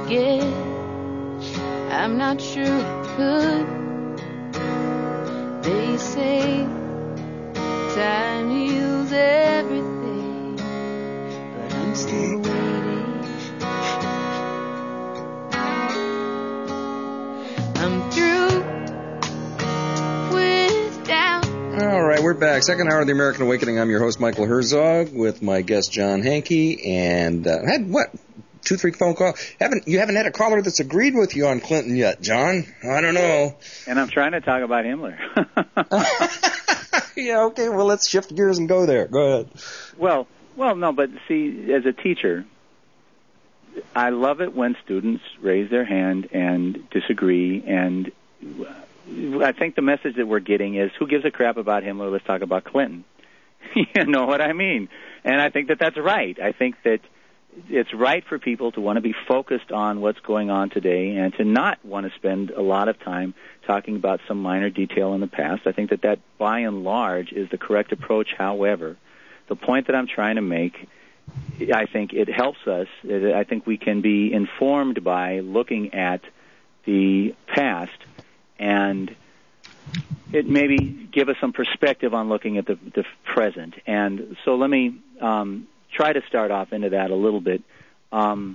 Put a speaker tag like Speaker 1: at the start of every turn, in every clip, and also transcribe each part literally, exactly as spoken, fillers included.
Speaker 1: forget. I'm not sure I could. They say time heals everything, but I'm still waiting. I'm through with doubt.
Speaker 2: All right, we're back. Second hour of the American Awakening. I'm your host, Michael Herzog, with my guest, John Hanke. And uh, had, what, two, three phone calls? Haven't You haven't had a caller that's agreed with you on Clinton yet, John? I don't know.
Speaker 3: And I'm trying to talk about Himmler.
Speaker 2: Yeah, okay, well, let's shift gears and go there. Go ahead.
Speaker 3: Well, well, no, but see, as a teacher, I love it when students raise their hand and disagree, and I think the message that we're getting is, who gives a crap about Himmler? Let's talk about Clinton. You know what I mean? And I think that that's right. I think that it's right for people to want to be focused on what's going on today and to not want to spend a lot of time talking about some minor detail in the past. I think that that, by and large, is the correct approach. However, the point that I'm trying to make, I think it helps us. I think we can be informed by looking at the past, and it maybe give us some perspective on looking at the, the present. And so let me um, try to start off into that a little bit. Um,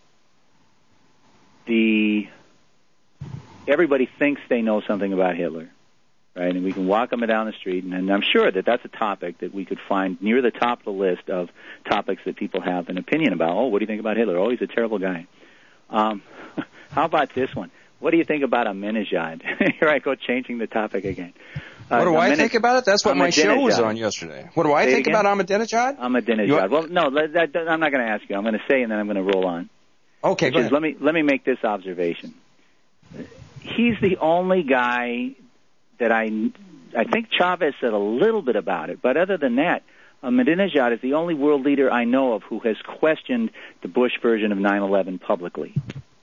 Speaker 3: the everybody thinks they know something about Hitler, right? And we can walk them down the street, and, and I'm sure that that's a topic that we could find near the top of the list of topics that people have an opinion about. Oh, what do you think about Hitler? Oh, he's a terrible guy. Um, how about this one? What do you think about Ahmadinejad? Here I go, changing the topic again. Uh,
Speaker 2: what do I think about it? That's what my show was
Speaker 3: Ahmadinejad.
Speaker 2: on yesterday. What do I
Speaker 3: Say
Speaker 2: think
Speaker 3: again?
Speaker 2: about Ahmadinejad?
Speaker 3: Ahmadinejad.
Speaker 2: You-
Speaker 3: Well, no, that, that, I'm not going to ask you. I'm going to say, and then I'm going to roll on.
Speaker 2: Okay,
Speaker 3: Which
Speaker 2: go
Speaker 3: is,
Speaker 2: ahead.
Speaker 3: let me let me make this observation. He's the only guy that I I think Chavez said a little bit about it, but other than that, Ahmadinejad is the only world leader I know of who has questioned the Bush version of nine eleven publicly.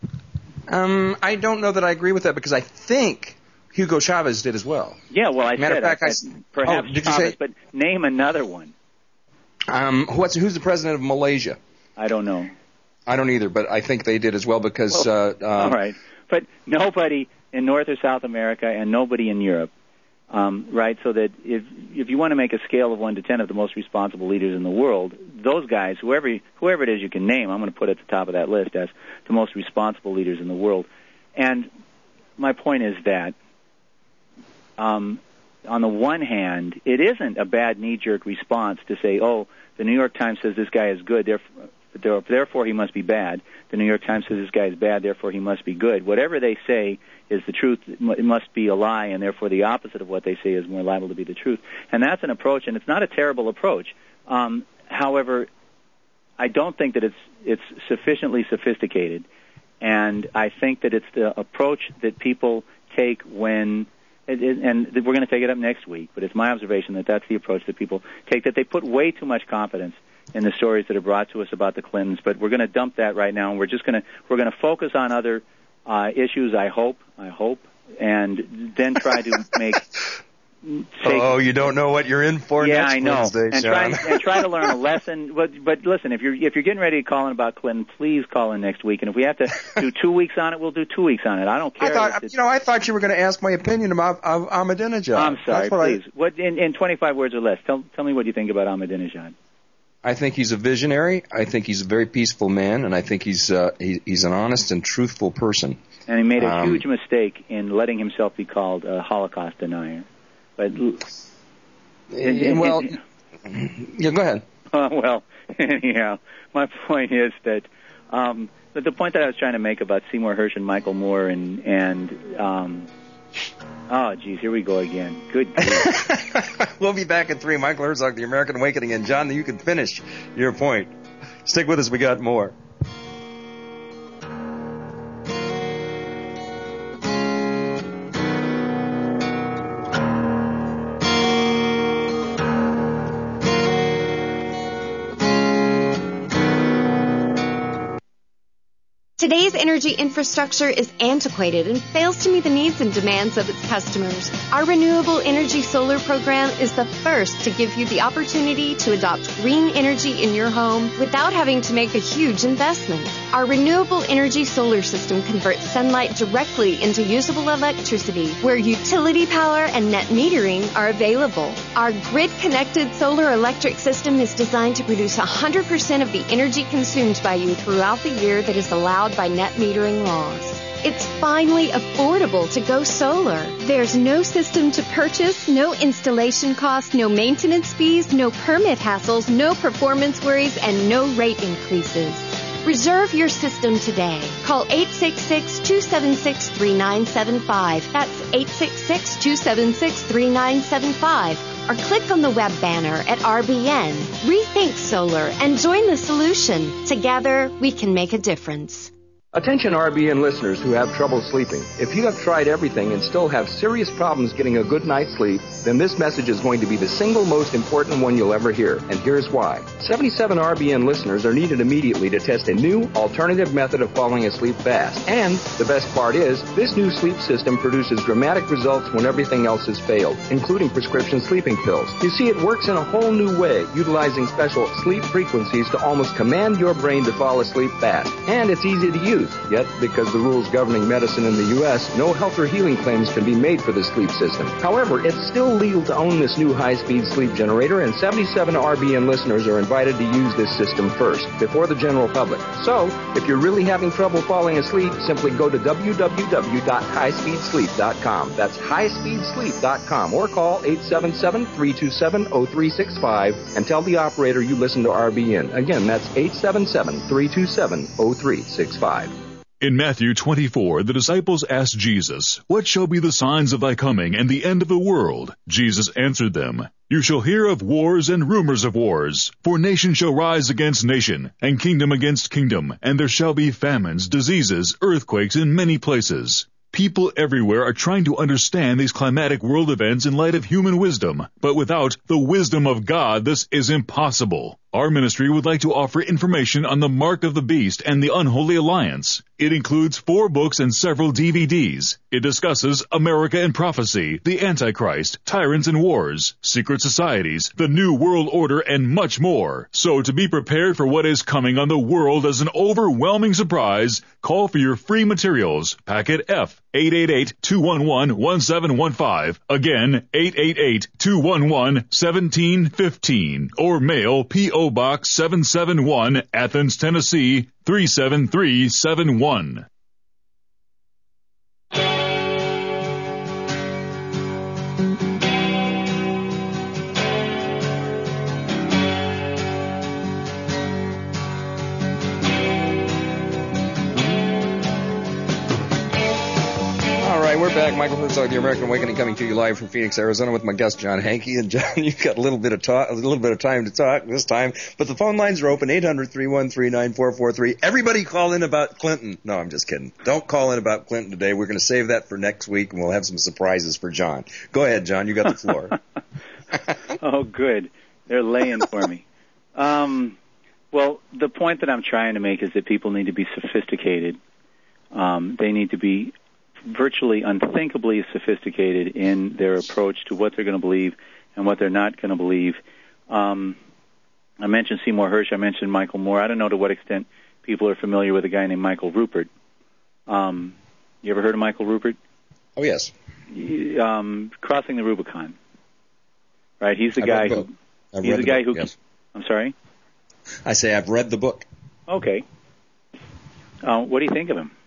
Speaker 2: Um, I don't know that I agree with that, because I think Hugo Chavez did as well.
Speaker 3: Yeah, well, I
Speaker 2: Matter
Speaker 3: said,
Speaker 2: of fact,
Speaker 3: I
Speaker 2: I
Speaker 3: said
Speaker 2: s-
Speaker 3: perhaps
Speaker 2: oh, did you
Speaker 3: Chavez,
Speaker 2: say-
Speaker 3: but name another one.
Speaker 2: Um, what's who's the president of Malaysia?
Speaker 3: I don't know.
Speaker 2: I don't either, but I think they did as well, because
Speaker 3: Well,
Speaker 2: uh, um,
Speaker 3: all right, but nobody in North or South America and nobody in Europe, um, right? So that if if you want to make a scale of one to ten of the most responsible leaders in the world, those guys, whoever whoever it is you can name, I'm going to put at the top of that list as the most responsible leaders in the world. And my point is that, um, on the one hand, it isn't a bad knee-jerk response to say, oh, the New York Times says this guy is good, therefore, therefore he must be bad. The New York Times says this guy is bad, therefore he must be good. Whatever they say is the truth. It must be a lie, and therefore the opposite of what they say is more liable to be the truth. And that's an approach, and it's not a terrible approach. Um, however, I don't think that it's it's sufficiently sophisticated. And I think that it's the approach that people take when, it, it, and we're going to take it up next week, but it's my observation that that's the approach that people take, that they put way too much confidence in the stories that are brought to us about the Clintons. But we're going to dump that right now, and we're just going to we're going to focus on other uh, issues. I hope, I hope, and then try to make. Take,
Speaker 2: oh, you don't know what you're in for
Speaker 3: yeah,
Speaker 2: next
Speaker 3: I know.
Speaker 2: Wednesday,
Speaker 3: and
Speaker 2: Sean.
Speaker 3: try and try to learn a lesson. But but listen, if you're if you're getting ready to call in about Clinton, please call in next week. And if we have to do two weeks on it, we'll do two weeks on it. I don't care.
Speaker 2: I thought, you know, I thought you were going to ask my opinion about of Ahmadinejad.
Speaker 3: I'm sorry,
Speaker 2: That's what
Speaker 3: please.
Speaker 2: I,
Speaker 3: What in, in twenty-five words or less? Tell tell me what you think about Ahmadinejad.
Speaker 2: I think he's a visionary. I think he's a very peaceful man, and I think he's uh, he, he's an honest and truthful person.
Speaker 3: And he made a
Speaker 2: Um,
Speaker 3: huge mistake in letting himself be called a Holocaust denier. But
Speaker 2: And, well, yeah, go ahead.
Speaker 3: Uh, well, anyhow, my point is that um, the, the point that I was trying to make about Seymour Hersh and Michael Moore and and um, oh, geez, here we go again. Good grief.
Speaker 2: We'll be back at three. Michael Herzog, The American Awakening, and John, you can finish your point. Stick with us. We got more.
Speaker 4: Today's energy infrastructure is antiquated and fails to meet the needs and demands of its customers. Our Renewable Energy Solar Program is the first to give you the opportunity to adopt green energy in your home without having to make a huge investment. Our Renewable Energy Solar System converts sunlight directly into usable electricity where utility power and net metering are available. Our grid-connected solar electric system is designed to produce one hundred percent of the energy consumed by you throughout the year that is allowed by net metering laws. It's finally affordable to go solar. There's no system to purchase, no installation costs, no maintenance fees, no permit hassles, no performance worries, and no rate increases. Reserve your system today. Call eight six six, two seven six, three nine seven five. That's eight six six, two seven six, three nine seven five. Or click on the web banner at R B N. Rethink solar and join the solution. Together, we can make a difference.
Speaker 5: Attention R B N listeners who have trouble sleeping. If you have tried everything and still have serious problems getting a good night's sleep, then this message is going to be the single most important one you'll ever hear. And here's why. seventy-seven R B N listeners are needed immediately to test a new alternative method of falling asleep fast. And the best part is, this new sleep system produces dramatic results when everything else has failed, including prescription sleeping pills. You see, it works in a whole new way, utilizing special sleep frequencies to almost command your brain to fall asleep fast. And it's easy to use. Yet, because the rules governing medicine in the U S, no health or healing claims can be made for the sleep system. However, it's still legal to own this new high-speed sleep generator, and seventy-seven R B N listeners are invited to use this system first, before the general public. So, if you're really having trouble falling asleep, simply go to w w w dot high speed sleep dot com. That's high speed sleep dot com, or call eight seven seven, three two seven, zero three six five and tell the operator you listen to R B N. Again, that's eight seven seven, three two seven, zero three six five.
Speaker 6: In Matthew twenty-four, the disciples asked Jesus, "What shall be the signs of thy coming and the end of the world?" Jesus answered them, "You shall hear of wars and rumors of wars. For nation shall rise against nation, and kingdom against kingdom, and there shall be famines, diseases, earthquakes in many places." People everywhere are trying to understand these climatic world events in light of human wisdom, but without the wisdom of God, this is impossible. Our ministry would like to offer information on the Mark of the Beast and the Unholy Alliance. It includes four books and several D V Ds. It discusses America and prophecy, the Antichrist, tyrants and wars, secret societies, the New World Order, and much more. So to be prepared for what is coming on the world as an overwhelming surprise, call for your free materials. Packet F, eight eight eight, two one one, one seven one five. Again, eight eight eight, two one one, one seven one five. Or mail P O Box seven seven one, Athens, Tennessee, three seven three seven one.
Speaker 2: We're back. Michael Herzog, The American Awakening, coming to you live from Phoenix, Arizona, with my guest John Hankey. And John, you've got a little bit of talk, a little bit of time to talk this time, but the phone lines are open: eight hundred, three one three, nine four four three. Everybody call in about Clinton. No, I'm just kidding. Don't call in about Clinton today. We're going to save that for next week, and we'll have some surprises for John. Go ahead, John. You got the floor.
Speaker 3: Oh, good. They're laying for me. Um, well, the point that I'm trying to make is that people need to be sophisticated. Um, they need to be virtually unthinkably sophisticated in their approach to what they're going to believe and what they're not going to believe. Um, I mentioned Seymour Hersh. I mentioned Michael Moore. I don't know to what extent people are familiar with a guy named Michael Rupert. Um, you ever heard of Michael Rupert?
Speaker 2: Oh, yes.
Speaker 3: Um, Crossing the Rubicon. Right? He's the
Speaker 2: I've
Speaker 3: guy
Speaker 2: read the
Speaker 3: who...
Speaker 2: book. I've
Speaker 3: he's
Speaker 2: read
Speaker 3: the
Speaker 2: the
Speaker 3: guy
Speaker 2: book,
Speaker 3: who...
Speaker 2: yes.
Speaker 3: I'm sorry?
Speaker 2: I say I've read the book.
Speaker 3: Okay. Uh, what do you think of him?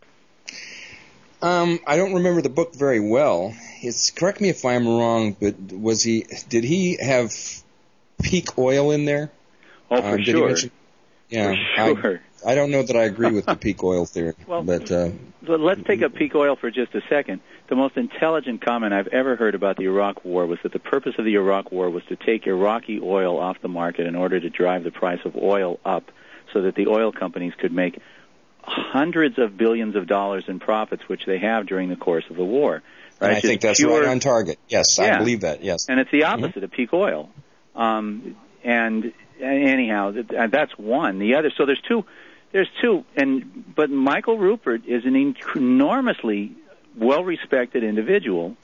Speaker 2: Um, I don't remember the book very well. It's, correct me if I'm wrong, but was he? Did he have peak oil in there?
Speaker 3: Oh, for
Speaker 2: um, did
Speaker 3: sure.
Speaker 2: He mention, yeah,
Speaker 3: for sure.
Speaker 2: I, I don't know that I agree with the peak oil theory.
Speaker 3: Well,
Speaker 2: but uh,
Speaker 3: let's take up peak oil for just a second. The most intelligent comment I've ever heard about the Iraq War was that the purpose of the Iraq War was to take Iraqi oil off the market in order to drive the price of oil up, so that the oil companies could make hundreds of billions of dollars in profits, which they have during the course of the war. Right?
Speaker 2: And I think that's
Speaker 3: pure,
Speaker 2: right on target. Yes,
Speaker 3: yeah.
Speaker 2: I believe that, yes.
Speaker 3: And it's the opposite
Speaker 2: mm-hmm.
Speaker 3: of peak oil. Um, and anyhow, that's one. The other, so there's two, there's two, and but Michael Ruppert is an enormously well-respected individual,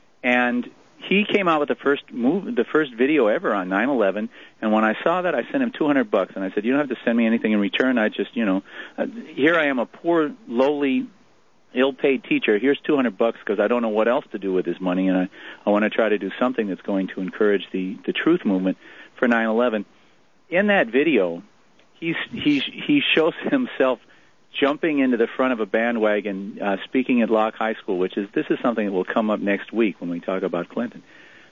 Speaker 3: and he came out with the first move, the first video ever on nine eleven. And when I saw that, I sent him two hundred bucks, and I said, "You don't have to send me anything in return. I just, you know, uh, here I am, a poor, lowly, ill-paid teacher. Here's two hundred bucks because I don't know what else to do with this money, and I, I want to try to do something that's going to encourage the the truth movement for nine eleven." In that video, he's he's he shows himself jumping into the front of a bandwagon, uh, speaking at Locke High School, which is, this is something that will come up next week when we talk about Clinton.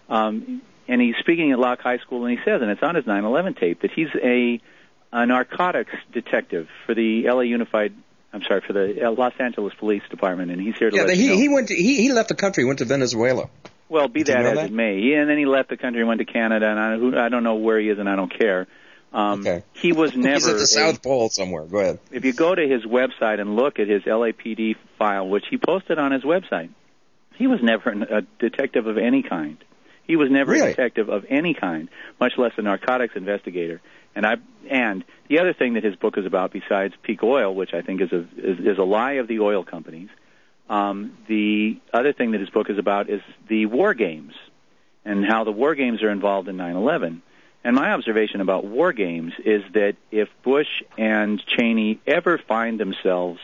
Speaker 3: Um, and he's speaking at Locke High School, and he says, and it's on his nine eleven tape, that he's a, a narcotics detective for the L A Unified, I'm sorry, for the Los Angeles Police Department, and he's here to
Speaker 2: yeah,
Speaker 3: let
Speaker 2: he,
Speaker 3: you know.
Speaker 2: he went to, he, he left the country, went to Venezuela.
Speaker 3: Well, be
Speaker 2: Did
Speaker 3: that
Speaker 2: you know
Speaker 3: as
Speaker 2: that?
Speaker 3: it may. He, and then he left the country and went to Canada, and I, who, I don't know where he is, and I don't care. Um,
Speaker 2: okay.
Speaker 3: He was never.
Speaker 2: He's at the
Speaker 3: a,
Speaker 2: South Pole somewhere. Go ahead.
Speaker 3: If you go to his website and look at his L A P D file, which he posted on his website, he was never a detective of any kind. He was never
Speaker 2: really?
Speaker 3: a detective of any kind, much less a narcotics investigator. And I and the other thing that his book is about, besides peak oil, which I think is a is, is a lie of the oil companies, um, the other thing that his book is about is the war games and how the war games are involved in nine eleven. And my observation about war games is that if Bush and Cheney ever find themselves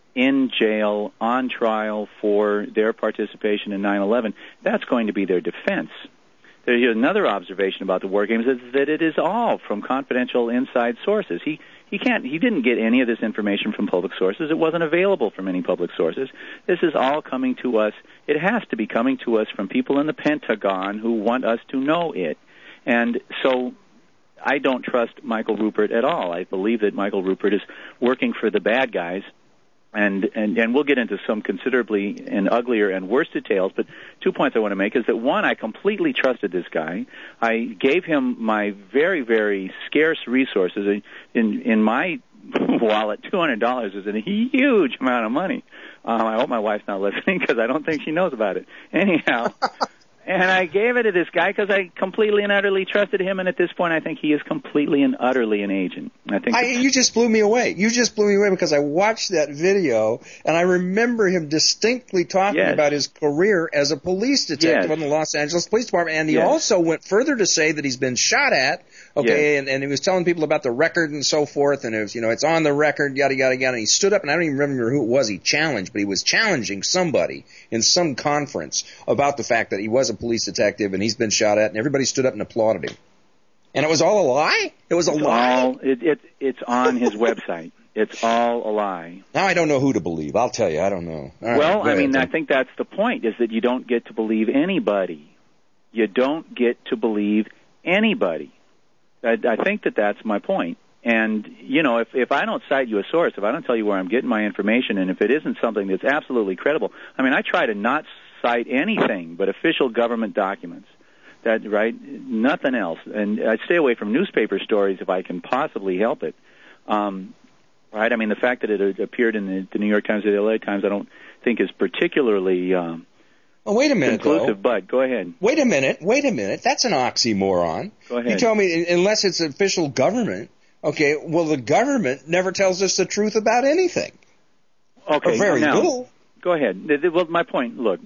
Speaker 3: in jail, on trial for their participation in nine eleven, that's going to be their defense. There's another observation about the war games is that it is all from confidential inside sources. He he can't he didn't get any of this information from public sources. It wasn't available from any public sources. This is all coming to us. It has to be coming to us from people in the Pentagon who want us to know it. And so I don't trust Michael Ruppert at all. I believe that Michael Ruppert is working for the bad guys, and, and, and we'll get into some considerably and uglier and worse details, but two points I want to make is that, one, I completely trusted this guy. I gave him my very, very scarce resources. In, in my wallet, two hundred dollars is a huge amount of money. Um, I hope my wife's not listening because I don't think she knows about it. Anyhow... And I gave it to this guy because I completely and utterly trusted him, and at this point I think he is completely and utterly an agent. I think
Speaker 2: I, you just blew me away. You just blew me away because I watched that video, and I remember him distinctly talking
Speaker 3: yes.
Speaker 2: about his career as a police detective
Speaker 3: yes.
Speaker 2: in the Los Angeles Police Department, and he
Speaker 3: yes.
Speaker 2: also went further to say that he's been shot at, okay,
Speaker 3: yes.
Speaker 2: and, and he was telling people about the record and so forth, and it was, you know, it's on the record, yada, yada, yada, and he stood up, and I don't even remember who it was he challenged, but he was challenging somebody in some conference about the fact that he was a police detective and he's been shot at, and everybody stood up and applauded him. And it was all a lie? It was a
Speaker 3: it's
Speaker 2: lie?
Speaker 3: All, it, it, it's on his website. It's all a lie.
Speaker 2: Now I don't know who to believe. I'll tell you, I don't know. All
Speaker 3: well,
Speaker 2: right,
Speaker 3: I mean,
Speaker 2: ahead.
Speaker 3: I think that's the point, is that you don't get to believe anybody. You don't get to believe anybody. I, I think that that's my point. And, you know, if, if I don't cite you a source, if I don't tell you where I'm getting my information, and if it isn't something that's absolutely credible, I mean, I try to not cite anything but official government documents. That right, nothing else. And I stay away from newspaper stories if I can possibly help it. Um, right? I mean, the fact that it appeared in the, the New York Times or the L A Times, I don't think is particularly um,
Speaker 2: oh, wait a minute,
Speaker 3: conclusive.
Speaker 2: though.
Speaker 3: But go ahead.
Speaker 2: Wait a minute. Wait a minute. That's an oxymoron.
Speaker 3: Go ahead.
Speaker 2: You tell me, unless it's official government. Okay. Well, the government never tells us the truth about anything.
Speaker 3: Okay.
Speaker 2: Or very
Speaker 3: now,
Speaker 2: little.
Speaker 3: Go ahead. Well, my point. Look.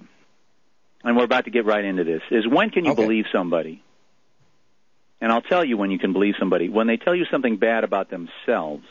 Speaker 3: And we're about to get right into this, is when can you
Speaker 2: okay.
Speaker 3: believe somebody? And I'll tell you when you can believe somebody. When they tell you something bad about themselves,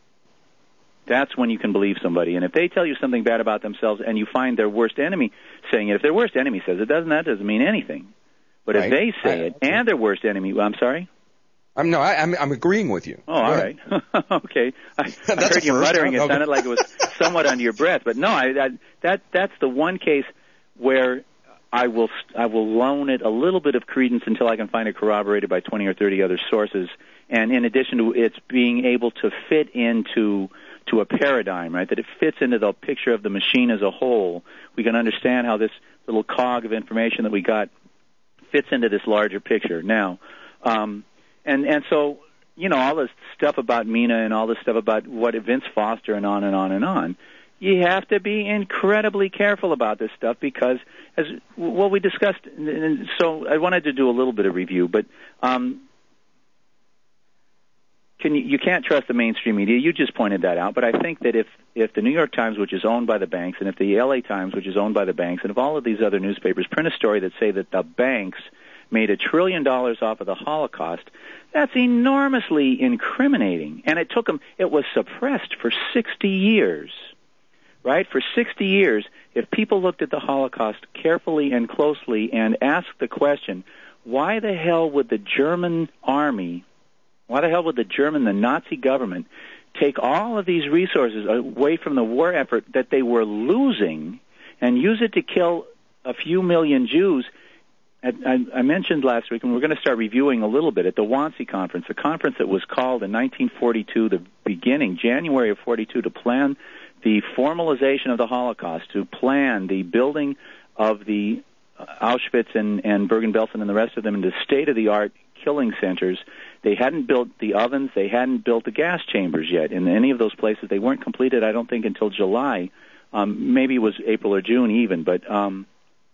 Speaker 3: that's when you can believe somebody. And if they tell you something bad about themselves and you find their worst enemy saying it, if their worst enemy says it, doesn't that doesn't mean anything. But
Speaker 2: right.
Speaker 3: if they say
Speaker 2: I,
Speaker 3: it and their worst enemy, well, I'm sorry?
Speaker 2: I'm no, I, I'm I'm agreeing with you.
Speaker 3: Oh, all right. Okay. I, I
Speaker 2: That's
Speaker 3: heard you
Speaker 2: first,
Speaker 3: muttering.
Speaker 2: huh?
Speaker 3: It sounded like it was somewhat under your breath. But no, I, I, that that's the one case where I will I will loan it a little bit of credence until I can find it corroborated by twenty or thirty other sources. And in addition to its being able to fit into to a paradigm, right, that it fits into the picture of the machine as a whole, we can understand how this little cog of information that we got fits into this larger picture. Now, um, and and so, you know, all this stuff about Mina and all this stuff about what Vince Foster and on and on and on, you have to be incredibly careful about this stuff because, as well, we discussed, and so I wanted to do a little bit of review, but um, can you, you can't trust the mainstream media. You just pointed that out. But I think that if, if the New York Times, which is owned by the banks, and if the L A Times, which is owned by the banks, and if all of these other newspapers print a story that say that the banks made a trillion dollars off of the Holocaust, that's enormously incriminating. And it took them, it was suppressed for sixty years, right? For sixty years, if people looked at the Holocaust carefully and closely and asked the question, why the hell would the German army, why the hell would the German, the Nazi government, take all of these resources away from the war effort that they were losing and use it to kill a few million Jews? I, I mentioned last week, and we're going to start reviewing a little bit, at the Wannsee Conference, a conference that was called in nineteen forty-two, the beginning, January of forty-two, to plan the formalization of the Holocaust, to plan the building of the Auschwitz and, and Bergen-Belsen and the rest of them into state-of-the-art killing centers. They hadn't built the ovens. They hadn't built the gas chambers yet. In any of those places, they weren't completed, I don't think, until July. Um, maybe it was April or June even, but... Um,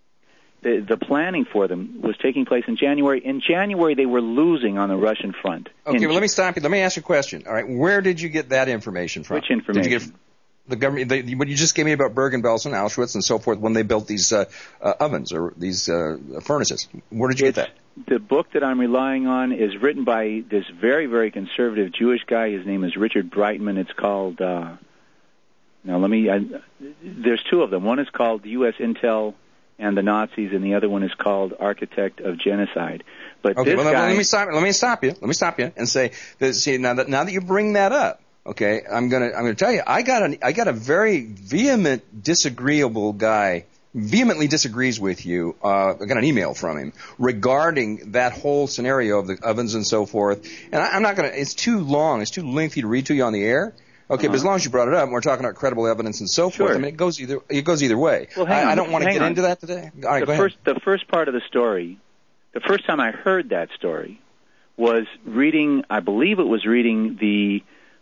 Speaker 3: The, the planning for them was taking place in January. In January, they were losing on the Russian front.
Speaker 2: Okay,
Speaker 3: in,
Speaker 2: well, let me stop you. Let me ask you a question. All right, where did you get that information from?
Speaker 3: Which information?
Speaker 2: Did you get the government? The, what you just gave me about Bergen-Belsen, Auschwitz, and so forth when they built these uh, uh, ovens or these uh, furnaces. Where did you
Speaker 3: it's,
Speaker 2: get that?
Speaker 3: The book that I'm relying on is written by this very, very conservative Jewish guy. His name is Richard Breitman. It's called. Uh, now, let me. I, there's two of them. One is called U S Intel and the Nazis, and the other one is called Architect of Genocide. But
Speaker 2: okay,
Speaker 3: this
Speaker 2: well,
Speaker 3: guy,
Speaker 2: let me stop. Let me stop you. Let me stop you and say that. See, now that now that you bring that up, okay, I'm gonna I'm gonna tell you, I got an I got a very vehement, disagreeable guy. Vehemently disagrees with you. Uh, I got an email from him regarding that whole scenario of the ovens and so forth. And I, I'm not gonna. It's too long. It's too lengthy to read to you on the air. Okay, uh-huh. But as long as you brought it up, and we're talking about credible evidence and so
Speaker 3: sure.
Speaker 2: forth. I mean, it goes either it goes either way.
Speaker 3: Well, hang
Speaker 2: I,
Speaker 3: on,
Speaker 2: I don't want to get
Speaker 3: on.
Speaker 2: into that today. All right,
Speaker 3: the
Speaker 2: go
Speaker 3: first,
Speaker 2: ahead.
Speaker 3: The first part of the story, the first time I heard that story, was reading. I believe it was reading the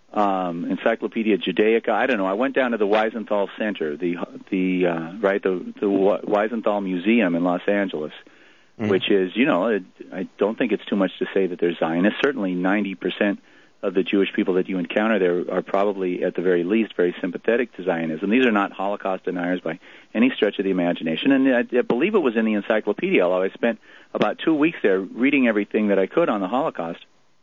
Speaker 3: um, Encyclopedia Judaica. I don't know. I went down to the Wiesenthal Center, the the uh, right the the Wiesenthal Museum in Los Angeles, mm-hmm. which is, you know, it, I don't think it's too much to say that they're Zionists. Certainly, ninety percent of the Jewish people that you encounter there are probably, at the very least, very sympathetic to Zionism. These are not Holocaust deniers by any stretch of the imagination. And I, I believe it was in the encyclopedia, although I spent about two weeks there reading everything that I could on the Holocaust.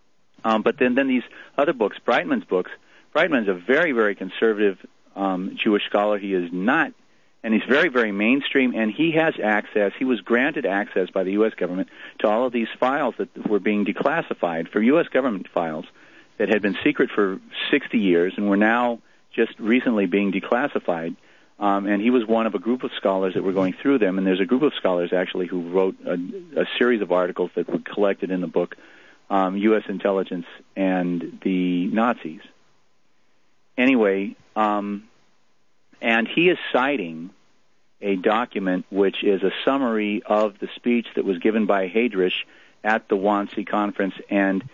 Speaker 3: Um, but then, then these other books, Breitman's books, Breitman's a very, very conservative um, Jewish scholar. He is not, and he's very, very mainstream, and he has access, he was granted access by the U S government to all of these files that were being declassified for U S government files that had been secret for sixty years and were now just recently being declassified. Um, and he was one of a group of scholars that were going through them. And there's a group of scholars, actually, who wrote a, a series of articles that were collected in the book, um, U S Intelligence and the Nazis. Anyway, um, and he is citing a document which is a summary of the speech that was given by Heydrich at the Wannsee Conference, and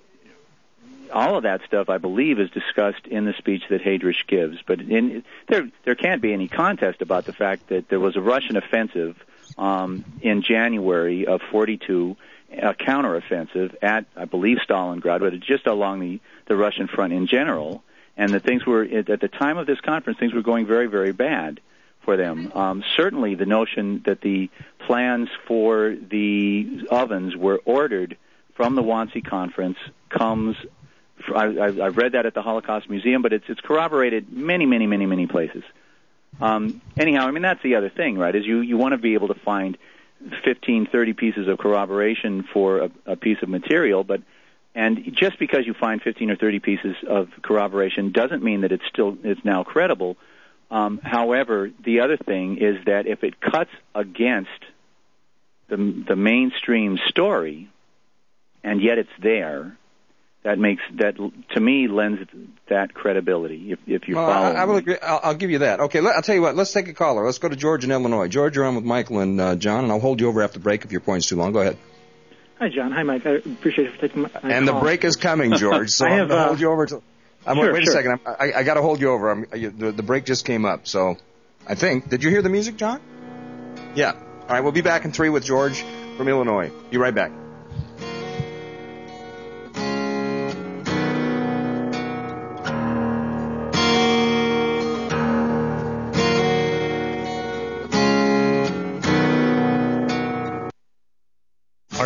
Speaker 3: all of that stuff, I believe, is discussed in the speech that Heydrich gives. But in, there, there can't be any contest about the fact that there was a Russian offensive um, in January of forty-two, a counteroffensive at, I believe, Stalingrad, but just along the, the Russian front in general. And that things were, at the time of this conference, things were going very, very bad for them. Um, certainly, the notion that the plans for the ovens were ordered from the Wannsee Conference comes. I, I, I've read that at the Holocaust Museum, but it's it's corroborated many, many, many, many places. Um, anyhow, I mean, that's the other thing, right, is you, you want to be able to find fifteen, thirty pieces of corroboration for a, a piece of material, but and just because you find fifteen or thirty pieces of corroboration doesn't mean that it's still it's now credible. Um, however, the other thing is that if it cuts against the, the mainstream story, and yet it's there, that makes that to me lends that credibility. If, if you
Speaker 2: well,
Speaker 3: follow,
Speaker 2: I, I will agree. I'll, I'll give you that. Okay, let, I'll tell you what. Let's take a caller. Let's go to George in Illinois. George, you're on with Michael and uh, John, and I'll hold you over after the break if your point's too long. Go ahead.
Speaker 7: Hi, John. Hi, Mike. I appreciate you for taking my, my
Speaker 2: And
Speaker 7: call.
Speaker 2: the break is coming, George. So
Speaker 7: I
Speaker 2: I'm
Speaker 7: have,
Speaker 2: going to
Speaker 7: uh,
Speaker 2: hold you over. To, I'm,
Speaker 7: sure,
Speaker 2: wait
Speaker 7: sure.
Speaker 2: a second. I'm, I, I got to hold you over. I'm, I, the, the break just came up, so I think. Did you hear the music, John? Yeah. All right. We'll be back in three with George from Illinois. Be right back.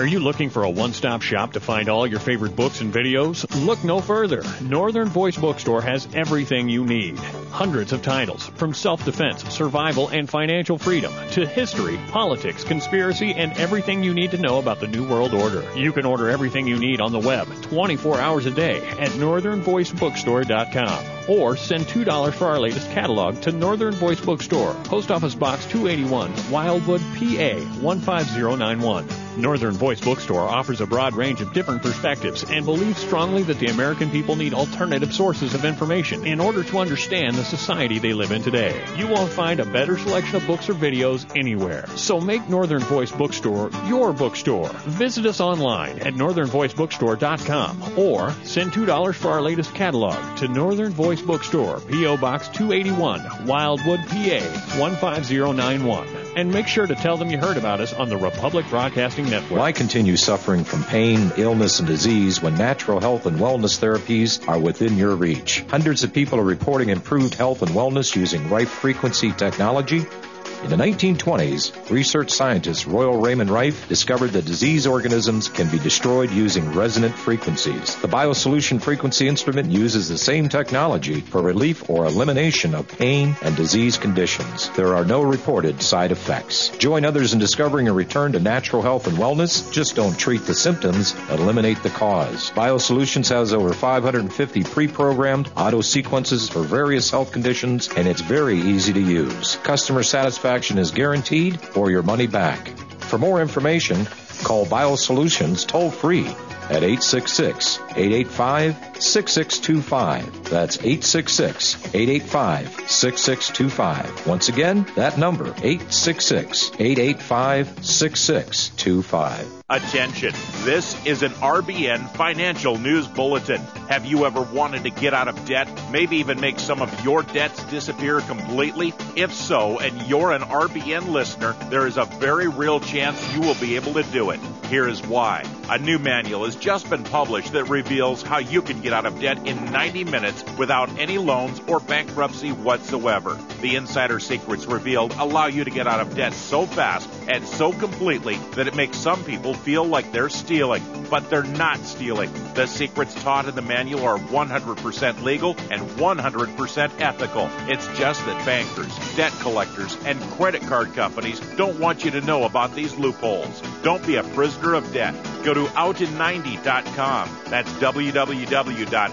Speaker 8: Are you looking for a one-stop shop to find all your favorite books and videos? Look no further. Northern Voice Bookstore has everything you need. Hundreds of titles, from self-defense, survival, and financial freedom, to history, politics, conspiracy, and everything you need to know about the New World Order. You can order everything you need on the web, twenty-four hours a day, at northern voice bookstore dot com. Or send two dollars for our latest catalog to Northern Voice Bookstore, Post Office Box two eighty-one, Wildwood, P A one five zero nine one. Northern Voice Bookstore offers a broad range of different perspectives and believes strongly that the American people need alternative sources of information in order to understand the society they live in today. You won't find a better selection of books or videos anywhere. So make Northern Voice Bookstore your bookstore. Visit us online at northern voice bookstore dot com or send two dollars for our latest catalog to Northern Voice Bookstore, P O Box two eighty-one, Wildwood, P A one five zero nine one. And make sure to tell them you heard about us on the Republic Broadcasting Network.
Speaker 9: Why continue suffering from pain, illness, and disease when natural health and wellness therapies are within your reach? Hundreds of people are reporting improved health and wellness using Rife Frequency technology. In the nineteen twenties, research scientist Royal Raymond Rife discovered that disease organisms can be destroyed using resonant frequencies. The BioSolution frequency instrument uses the same technology for relief or elimination of pain and disease conditions. There are no reported side effects. Join others in discovering a return to natural health and wellness. Just don't treat the symptoms, eliminate the cause. BioSolutions has over five hundred fifty pre-programmed auto sequences for various health conditions, and it's very easy to use. Customer satisfaction is guaranteed or your money back. For more information, call BioSolutions toll-free at eight six six, eight eight five, six six two five. That's eight six six, eight eight five, six six two five. Once again, that number, eight six six, eight eight five, six six two five.
Speaker 10: Attention, this is an R B N Financial News Bulletin. Have you ever wanted to get out of debt, maybe even make some of your debts disappear completely? If so, and you're an R B N listener, there is a very real chance you will be able to do it. Here is why. A new manual has just been published that reveals how you can get out of debt in ninety minutes without any loans or bankruptcy whatsoever. The insider secrets revealed allow you to get out of debt so fast and so completely that it makes some people feel like they're stealing, but they're not stealing. The secrets taught in the manual are one hundred percent legal and one hundred percent ethical. It's just that bankers, debt collectors, and credit card companies don't want you to know about these loopholes. Don't be a prisoner of debt. Go to out in ninety dot com. That's w w w dot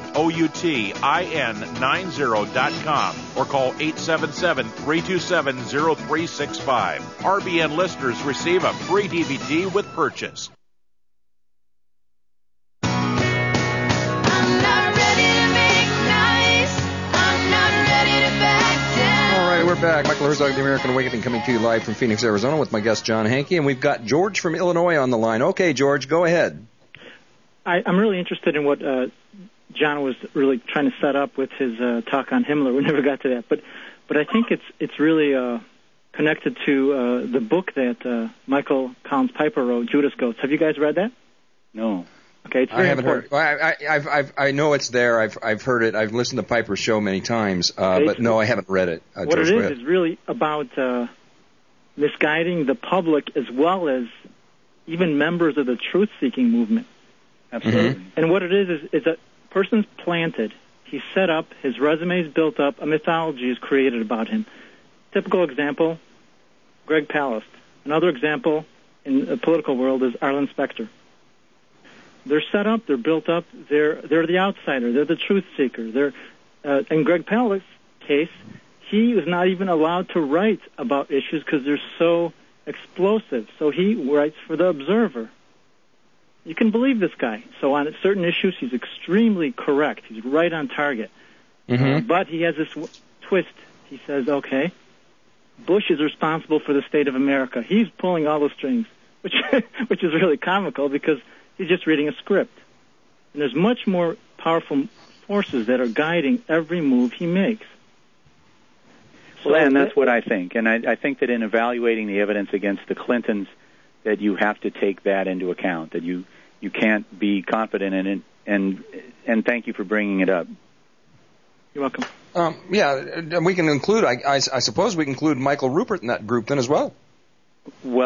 Speaker 10: outin ninety dot com or call eight seven seven, three two seven, zero three six five. R B N listeners receive a free D V D with purchase.
Speaker 2: We're back. Michael Herzog, The American Awakening, coming to you live from Phoenix, Arizona, with my guest John Hankey, and we've got George from Illinois on the line. Okay, George, go ahead.
Speaker 7: I, I'm really interested in what uh, John was really trying to set up with his uh, talk on Himmler. We never got to that, but but I think it's it's really uh, connected to uh, the book that uh, Michael Collins Piper wrote, Judas Goats. Have you guys read that?
Speaker 3: No.
Speaker 7: Okay, it's very
Speaker 2: I haven't
Speaker 7: important.
Speaker 2: heard. I, I, I've, I've, I know it's there. I've, I've heard it. I've listened to Piper's show many times, uh, but no, I haven't read it. Uh,
Speaker 7: what
Speaker 2: George,
Speaker 7: it is is really about uh, misguiding the public as well as even members of the truth-seeking movement.
Speaker 3: Absolutely.
Speaker 7: Mm-hmm. And what it is is, is a person's planted. He's set up. His resume is built up. A mythology is created about him. Typical example: Greg Palast. Another example in the political world is Arlen Specter. They're set up, they're built up, they're they're the outsider, they're the truth seeker. They're uh, in Greg Palast's case, he was not even allowed to write about issues because they're so explosive. So he writes for the Observer. You can believe this guy. So on certain issues, he's extremely correct. He's right on target.
Speaker 2: Mm-hmm.
Speaker 7: Uh, but he has this w- twist. He says, okay, Bush is responsible for the state of America. He's pulling all the strings, which which is really comical because he's just reading a script. And there's much more powerful forces that are guiding every move he makes.
Speaker 3: So well, and that's what I think. And I, I think that in evaluating the evidence against the Clintons, that you have to take that into account, that you, you can't be confident in it. And, and thank you for bringing it up.
Speaker 7: You're welcome.
Speaker 2: Um, yeah, we can include, I, I, I suppose we can include Michael Ruppert in that group then as well.
Speaker 3: Well,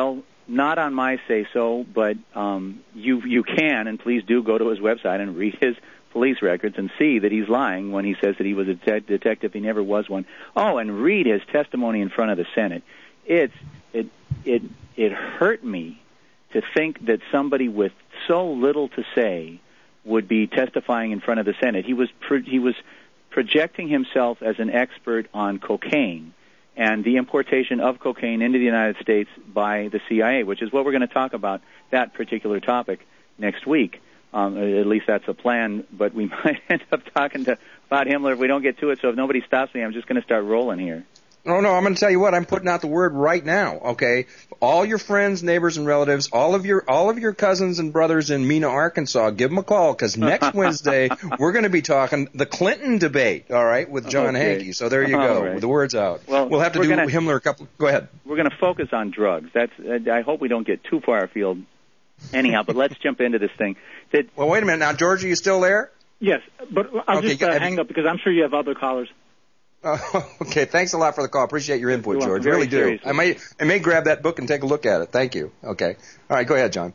Speaker 3: not on my say-so, but um, you you can, and please do go to his website and read his police records and see that he's lying when he says that he was a de- detective. He never was one. Oh, and read his testimony in front of the Senate. It's it it it hurt me to think that somebody with so little to say would be testifying in front of the Senate. He was pro- he was projecting himself as an expert on cocaine and the importation of cocaine into the United States by the C I A, which is what we're going to talk about, that particular topic, next week. Um, at least that's a plan, but we might end up talking to, about Himmler if we don't get to it, so if nobody stops me, I'm just going to start rolling here.
Speaker 2: Oh, no, I'm going to tell you what, I'm putting out the word right now, okay? All your friends, neighbors, and relatives, all of your all of your cousins and brothers in Mena, Arkansas, give them a call, because next Wednesday we're going to be talking the Clinton debate, all right, with John
Speaker 3: okay.
Speaker 2: Hankey. So there you go,
Speaker 3: right.
Speaker 2: the word's out.
Speaker 3: Well,
Speaker 2: we'll have to do
Speaker 3: gonna,
Speaker 2: Himmler a couple. Go ahead.
Speaker 3: We're going to focus on drugs. That's. I hope we don't get too far afield anyhow, but let's jump into this thing. That,
Speaker 2: well, wait a minute. Now, George, are you still there?
Speaker 7: Yes, but I'll
Speaker 2: okay,
Speaker 7: just uh, hang up because I'm sure you have other callers.
Speaker 2: Uh, okay, thanks a lot for the call. Appreciate your input, George.
Speaker 7: Very
Speaker 2: really do.
Speaker 7: seriously.
Speaker 2: I may I may grab that book and take a look at it. Thank you. Okay. All right, go ahead, John.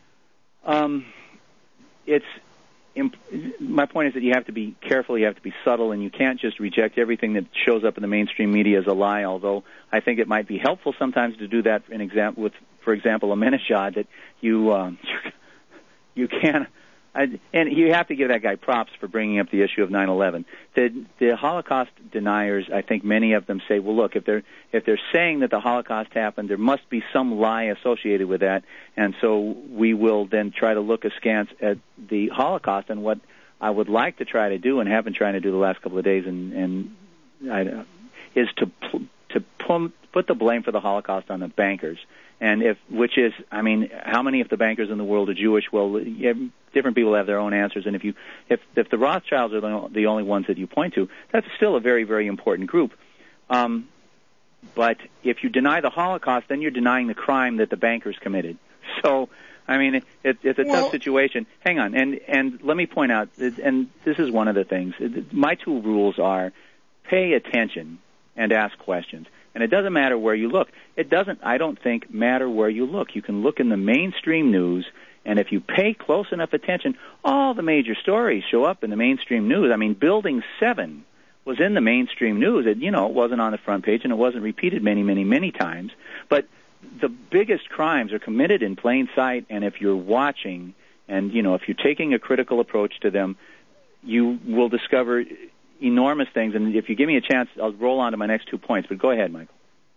Speaker 3: Um, it's imp- my point is that you have to be careful, you have to be subtle, and you can't just reject everything that shows up in the mainstream media as a lie, although I think it might be helpful sometimes to do that, in example, with, for example, a Menashad, that you, um, you can't. I, and you have to give that guy props for bringing up the issue of nine eleven. The, the Holocaust deniers, I think many of them say, well, look, if they're if they're saying that the Holocaust happened, there must be some lie associated with that, and so we will then try to look askance at the Holocaust. And what I would like to try to do, and have been trying to do the last couple of days, and, and I, is to to put the blame for the Holocaust on the bankers. And if, which is, I mean, how many of the bankers in the world are Jewish? Well, yeah, different people have their own answers. And if you, if if the Rothschilds are the, the only ones that you point to, that's still a very, very important group. Um, but if you deny the Holocaust, then you're denying the crime that the bankers committed. So, I mean, it, it, it's a well, tough situation. Hang on, and and let me point out, and this is one of the things. My two rules are: pay attention and ask questions. And it doesn't matter where you look. It doesn't, I don't think, matter where you look. You can look in the mainstream news, and if you pay close enough attention, all the major stories show up in the mainstream news. I mean, Building seven was in the mainstream news. It, you know, it wasn't on the front page, and it wasn't repeated many, many, many times. But the biggest crimes are committed in plain sight, and if you're watching, and, you know, if you're taking a critical approach to them, you will discover enormous things, and if you give me a chance, I'll roll on to my next two points. But go ahead, Michael.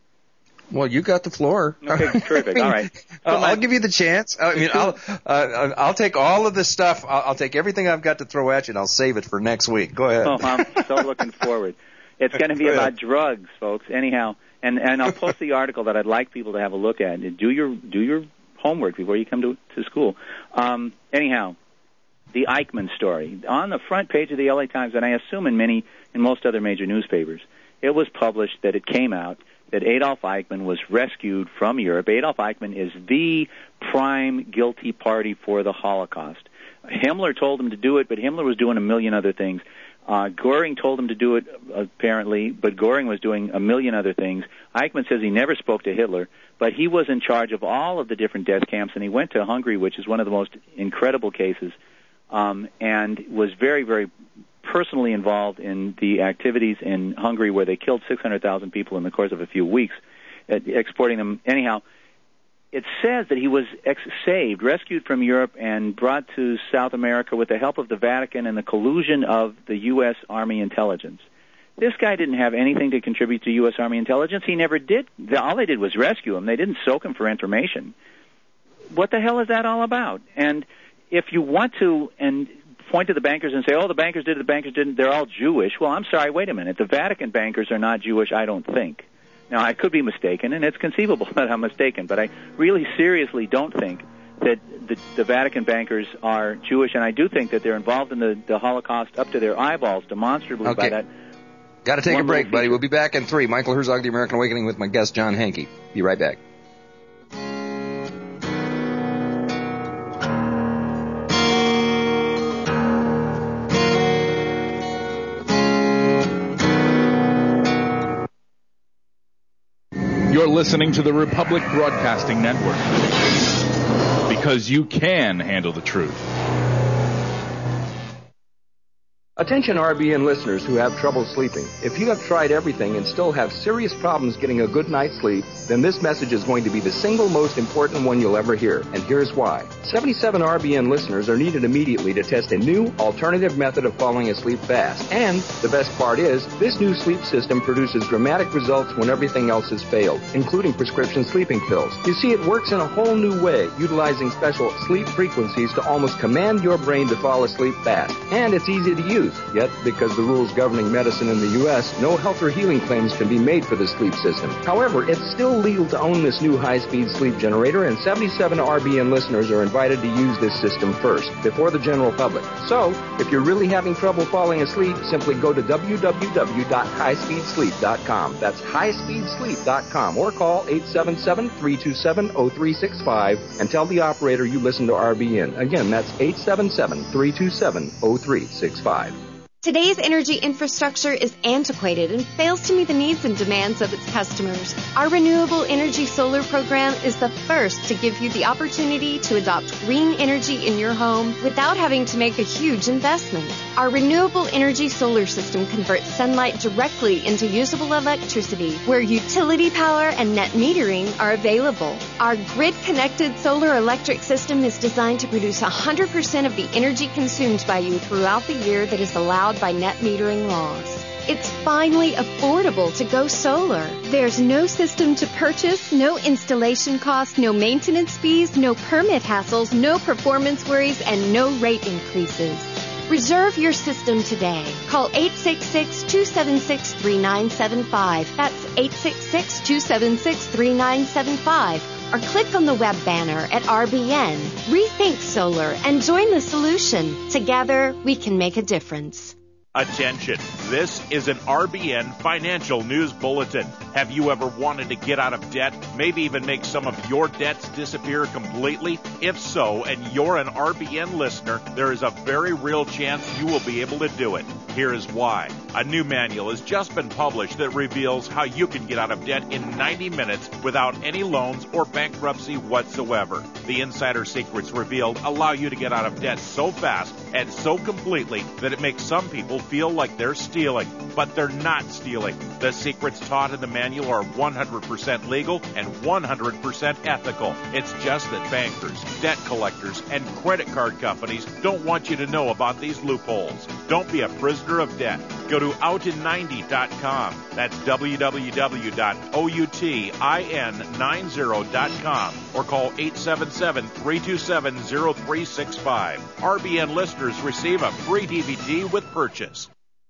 Speaker 2: Well, you got the floor.
Speaker 3: Okay, terrific.
Speaker 2: I mean,
Speaker 3: all right. So
Speaker 2: uh,
Speaker 3: my,
Speaker 2: I'll give you the chance. I mean, I'll uh, I'll take all of this stuff. I'll, I'll take everything I've got to throw at you, and I'll save it for next week. Go ahead.
Speaker 3: Oh, I'm so looking forward. It's going to be about drugs, folks. Anyhow, and and I'll post the article that I'd like people to have a look at. Do your do your homework before you come to to school. Um, anyhow. The Eichmann story on the front page of the L A Times, and I assume in many, in most other major newspapers, it was published that it came out that Adolf Eichmann was rescued from Europe. Adolf Eichmann is the prime guilty party for the Holocaust. Himmler told him to do it, but Himmler was doing a million other things. Uh, Goering told him to do it, apparently, but Goering was doing a million other things. Eichmann says he never spoke to Hitler, but he was in charge of all of the different death camps, and he went to Hungary, which is one of the most incredible cases. Um, and was very, very personally involved in the activities in Hungary where they killed six hundred thousand people in the course of a few weeks, uh, exporting them. Anyhow, it says that he was ex- saved, rescued from Europe, and brought to South America with the help of the Vatican and the collusion of the U S Army intelligence. This guy didn't have anything to contribute to U S Army intelligence. He never did. All they did was rescue him. They didn't soak him for information. What the hell is that all about? And if you want to and point to the bankers and say, oh, the bankers did it, the bankers didn't, they're all Jewish, well, I'm sorry, wait a minute. The Vatican bankers are not Jewish, I don't think. Now, I could be mistaken, and it's conceivable that I'm mistaken, but I really seriously don't think that the, the Vatican bankers are Jewish, and I do think that they're involved in the, the Holocaust up to their eyeballs, demonstrably
Speaker 2: okay.
Speaker 3: by that.
Speaker 2: Got to take a break, buddy. We'll be back in three. Michael Herzog, The American Awakening, with my guest, John Hankey. Be right back.
Speaker 11: You're listening to the Republic Broadcasting Network, because you can handle the truth.
Speaker 5: Attention R B N listeners who have trouble sleeping. If you have tried everything and still have serious problems getting a good night's sleep, then this message is going to be the single most important one you'll ever hear, and here's why. seventy-seven R B N listeners are needed immediately to test a new alternative method of falling asleep fast. And the best part is, this new sleep system produces dramatic results when everything else has failed, including prescription sleeping pills. You see, it works in a whole new way, utilizing special sleep frequencies to almost command your brain to fall asleep fast. And it's easy to use. Yet, because the rules governing medicine in the U S, no health or healing claims can be made for this sleep system. However, it's still legal to own this new high-speed sleep generator, and seventy-seven R B N listeners are invited to use this system first, before the general public. So, if you're really having trouble falling asleep, simply go to w w w dot high speed sleep dot com. That's high speed sleep dot com, or call eight seven seven, three two seven, zero three six five and tell the operator you listen to R B N. Again, that's eight seven seven, three two seven, zero three six five.
Speaker 4: Today's energy infrastructure is antiquated and fails to meet the needs and demands of its customers. Our Renewable Energy Solar Program is the first to give you the opportunity to adopt green energy in your home without having to make a huge investment. Our Renewable Energy Solar System converts sunlight directly into usable electricity, where utility power and net metering are available. Our grid-connected solar electric system is designed to produce one hundred percent of the energy consumed by you throughout the year that is allowed by net metering laws. It's finally affordable to go solar. There's no system to purchase, no installation costs, no maintenance fees, no permit hassles, no performance worries, and no rate increases. Reserve your system today. Call eight six six, two seven six, three nine seven five. That's eight six six, two seven six, three nine seven five. Or click on the web banner at R B N. Rethink solar and join the solution. Together, we can make a difference.
Speaker 10: Attention, this is an R B N financial news bulletin. Have you ever wanted to get out of debt, maybe even make some of your debts disappear completely? If so, and you're an R B N listener, there is a very real chance you will be able to do it. Here is why. A new manual has just been published that reveals how you can get out of debt in ninety minutes without any loans or bankruptcy whatsoever. The insider secrets revealed allow you to get out of debt so fast and so completely that it makes some people feel like they're stealing, but they're not stealing. The secrets taught in the manual are one hundred percent legal and one hundred percent ethical. It's just that bankers, debt collectors, and credit card companies don't want you to know about these loopholes. Don't be a prisoner of debt. Go to out in ninety dot com. That's w w w dot outin ninety dot com, or call eight seven seven, three two seven, zero three six five. R B N listeners receive a free D V D with purchase.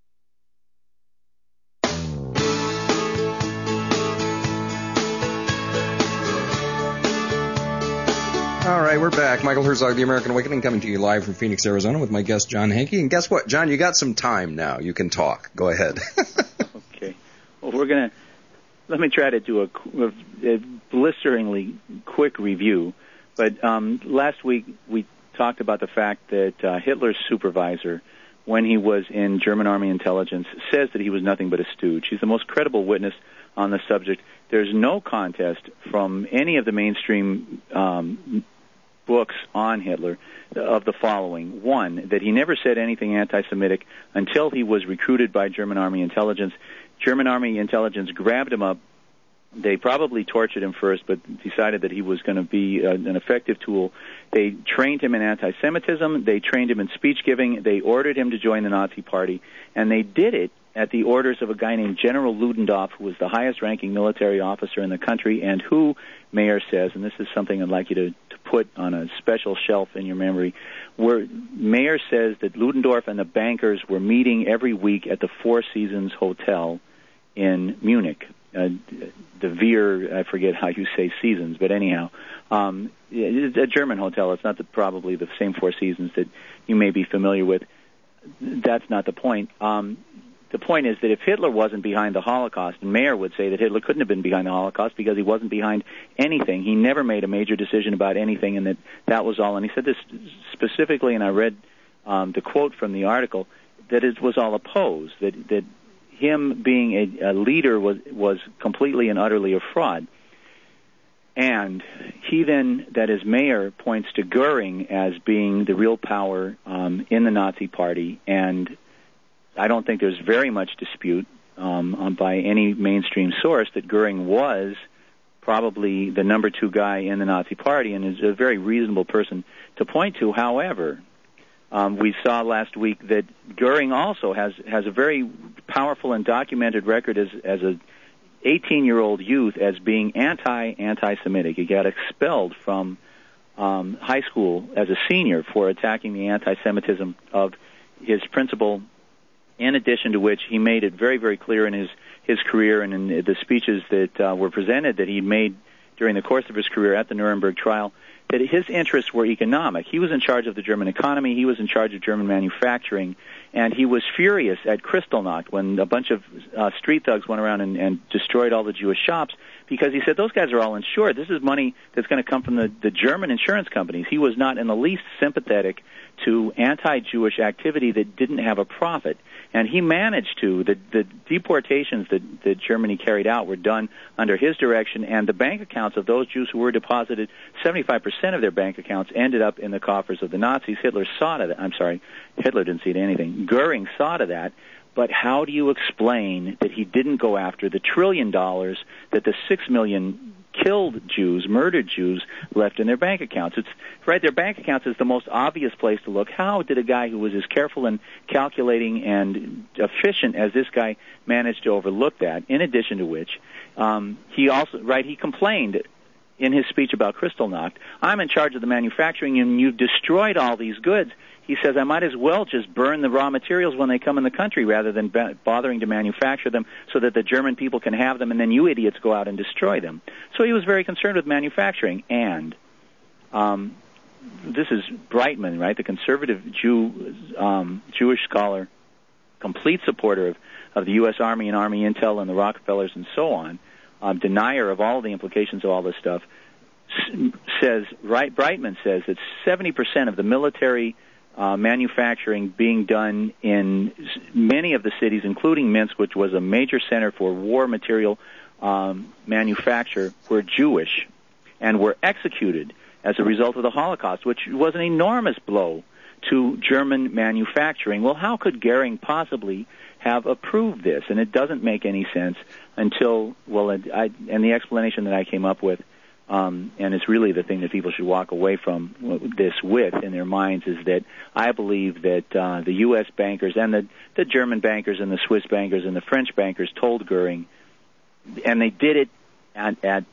Speaker 2: All right, we're back. Michael Herzog, The American Awakening, coming to you live from Phoenix, Arizona, with my guest, John Hanke. And guess what, John? You got some time now. You can talk. Go ahead.
Speaker 3: Okay. Well, we're going to, let me try to do a, a blisteringly quick review. But um, last week we talked about the fact that uh, Hitler's supervisor, when he was in German Army intelligence, says that he was nothing but a stooge. He's the most credible witness on the subject. There's no contest from any of the mainstream um, books on Hitler of the following. One, that he never said anything anti-Semitic until he was recruited by German Army intelligence. German Army intelligence grabbed him up. They probably tortured him first, but decided that he was going to be uh, an effective tool. They trained him in anti-Semitism. They trained him in speech-giving. They ordered him to join the Nazi Party. And they did it at the orders of a guy named General Ludendorff, who was the highest-ranking military officer in the country, and who, Mayer says, and this is something I'd like you to, to put on a special shelf in your memory, where Mayer says that Ludendorff and the bankers were meeting every week at the Four Seasons Hotel in Munich. Uh, the Veer, I forget how you say seasons, but anyhow, um, it's a German hotel. It's not the, probably the same Four Seasons that you may be familiar with. That's not the point. Um, the point is that if Hitler wasn't behind the Holocaust, and Mayer would say that Hitler couldn't have been behind the Holocaust because he wasn't behind anything. He never made a major decision about anything, and that that was all. And he said this specifically, and I read um, the quote from the article, that it was all opposed, that that him being a, a leader was was completely and utterly a fraud. And he then, that is Mayer, points to Goering as being the real power um, in the Nazi Party, and I don't think there's very much dispute um, on, by any mainstream source that Goering was probably the number two guy in the Nazi Party and is a very reasonable person to point to. However, um, we saw last week that Goering also has, has a very powerful and documented record as, as a eighteen-year-old youth as being anti-anti-Semitic. He got expelled from um, high school as a senior for attacking the anti-Semitism of his principal, in addition to which he made it very, very clear in his, his career and in the speeches that uh, were presented that he made during the course of his career at the Nuremberg trial, that his interests were economic. He was in charge of the German economy. He was in charge of German manufacturing. And he was furious at Kristallnacht when a bunch of uh, street thugs went around and, and destroyed all the Jewish shops, because he said, those guys are all insured. This is money that's going to come from the, the German insurance companies. He was not in the least sympathetic to anti-Jewish activity that didn't have a profit. And he managed to. The, the deportations that, that Germany carried out were done under his direction, and the bank accounts of those Jews who were deposited, seventy-five percent of their bank accounts ended up in the coffers of the Nazis. Hitler saw to that. I'm sorry, Hitler didn't see to anything. Goering saw to that. But how do you explain that he didn't go after the trillion dollars that the six million killed Jews, murdered Jews, left in their bank accounts? It's right. Their bank accounts is the most obvious place to look. How did a guy who was as careful and calculating and efficient as this guy manage to overlook that? In addition to which, um, he also right he complained in his speech about Kristallnacht, I'm in charge of the manufacturing and you destroyed all these goods. He says, I might as well just burn the raw materials when they come in the country rather than b- bothering to manufacture them so that the German people can have them and then you idiots go out and destroy them. So he was very concerned with manufacturing. And um, this is Breitman, right, the conservative Jew, um, Jewish scholar, complete supporter of, of the U S Army and Army Intel and the Rockefellers and so on, um, denier of all the implications of all this stuff, s- says, right, Breitman says that seventy percent of the military Uh, manufacturing being done in many of the cities, including Minsk, which was a major center for war material um, manufacture, were Jewish and were executed as a result of the Holocaust, which was an enormous blow to German manufacturing. Well, how could Goering possibly have approved this? And it doesn't make any sense until, well, I, and the explanation that I came up with, Um, and it's really the thing that people should walk away from this with in their minds, is that I believe that uh, the U S bankers and the, the German bankers and the Swiss bankers and the French bankers told Goering, and they did it at, at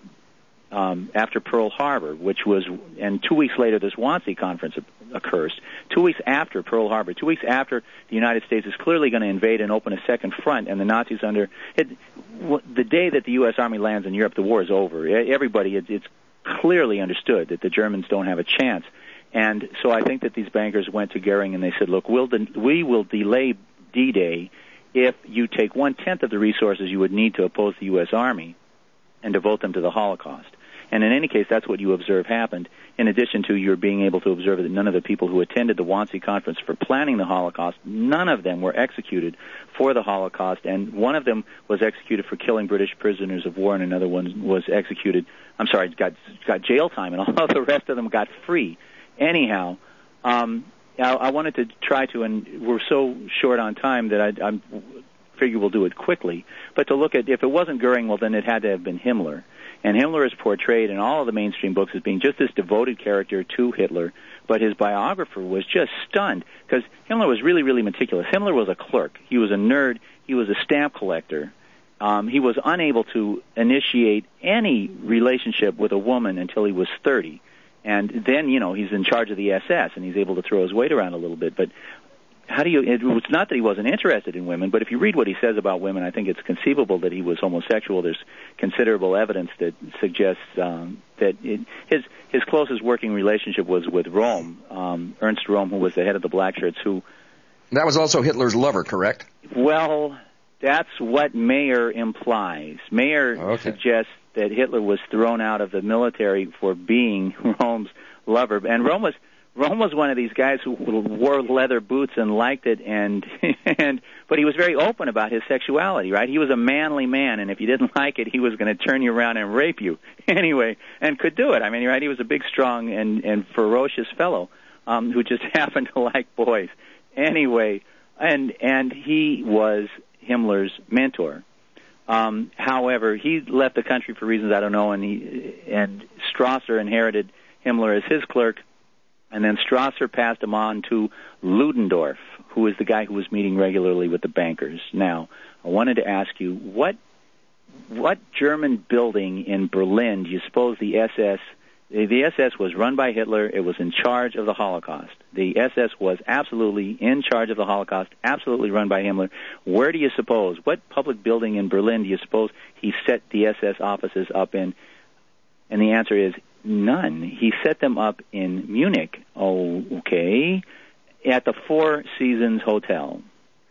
Speaker 3: um, after Pearl Harbor, which was, and two weeks later this Wannsee conference occurs. Two weeks after Pearl Harbor, two weeks after the United States is clearly going to invade and open a second front, and the Nazis under it, the day that the U S Army lands in Europe, the war is over. Everybody, it, it's clearly understood that the Germans don't have a chance. And so I think that these bankers went to Goering and they said, look, we'll de- we will delay D-Day if you take one-tenth of the resources you would need to oppose the U S Army and devote them to the Holocaust. And in any case, that's what you observe happened, in addition to your being able to observe that none of the people who attended the Wannsee Conference for planning the Holocaust, none of them were executed for the Holocaust, and one of them was executed for killing British prisoners of war, and another one was executed, I'm sorry, got got jail time, and all the rest of them got free. Anyhow, um, I, I wanted to try to, and we're so short on time that I I'm, figure we'll do it quickly, but to look at, if it wasn't Goering, well, then it had to have been Himmler. And Himmler is portrayed in all of the mainstream books as being just this devoted character to Hitler, but his biographer was just stunned, because Himmler was really, really meticulous. Himmler was a clerk. He was a nerd. He was a stamp collector. Um, he was unable to initiate any relationship with a woman until he was thirty. And then, you know, he's in charge of the S S, and he's able to throw his weight around a little bit. But how do you, it, it's not that he wasn't interested in women, but if you read what he says about women, I think it's conceivable that he was homosexual. There's considerable evidence that suggests um, that it, his his closest working relationship was with Röhm, um, Ernst Röhm, who was the head of the Blackshirts, who...
Speaker 2: That was also Hitler's lover, correct?
Speaker 3: Well, that's what Mayer implies. Mayer okay. suggests that Hitler was thrown out of the military for being Röhm's lover, and Röhm was... Rome was one of these guys who wore leather boots and liked it, and and but he was very open about his sexuality, right? He was a manly man, and if you didn't like it, he was going to turn you around and rape you anyway, and could do it. I mean, right? He was a big, strong, and and ferocious fellow um, who just happened to like boys anyway, and and he was Himmler's mentor. Um, however, he left the country for reasons I don't know, and he and Strasser inherited Himmler as his clerk. And then Strasser passed him on to Ludendorff, who is the guy who was meeting regularly with the bankers. Now, I wanted to ask you, what what German building in Berlin do you suppose the S S, the S S was run by Hitler, it was in charge of the Holocaust. The S S was absolutely in charge of the Holocaust, absolutely run by Himmler. Where do you suppose, what public building in Berlin do you suppose he set the S S offices up in? And the answer is none. He set them up in Munich, oh, okay, at the Four Seasons Hotel,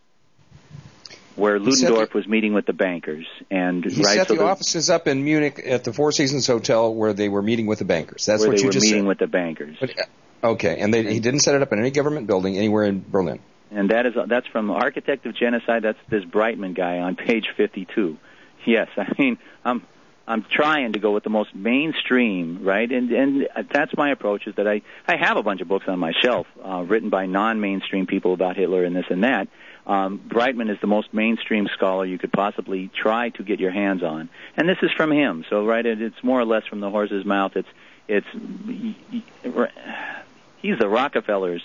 Speaker 3: where Ludendorff the, was meeting with the bankers. And
Speaker 2: he
Speaker 3: right,
Speaker 2: set
Speaker 3: so
Speaker 2: the, the offices up in Munich at the Four Seasons Hotel where they were meeting with the bankers. That's
Speaker 3: where
Speaker 2: what
Speaker 3: they
Speaker 2: you
Speaker 3: were
Speaker 2: just
Speaker 3: meeting
Speaker 2: said.
Speaker 3: with the bankers.
Speaker 2: But, okay, and they, he didn't set it up in any government building anywhere in Berlin.
Speaker 3: And that is that's from Architect of Genocide. That's this Brightman guy on page fifty-two. Yes, I mean, I'm I'm trying to go with the most mainstream, right? And and that's my approach, is that I, I have a bunch of books on my shelf uh, written by non-mainstream people about Hitler and this and that. Um, Brightman is the most mainstream scholar you could possibly try to get your hands on. And this is from him. So, right, it, it's more or less from the horse's mouth. It's it's he's the Rockefellers'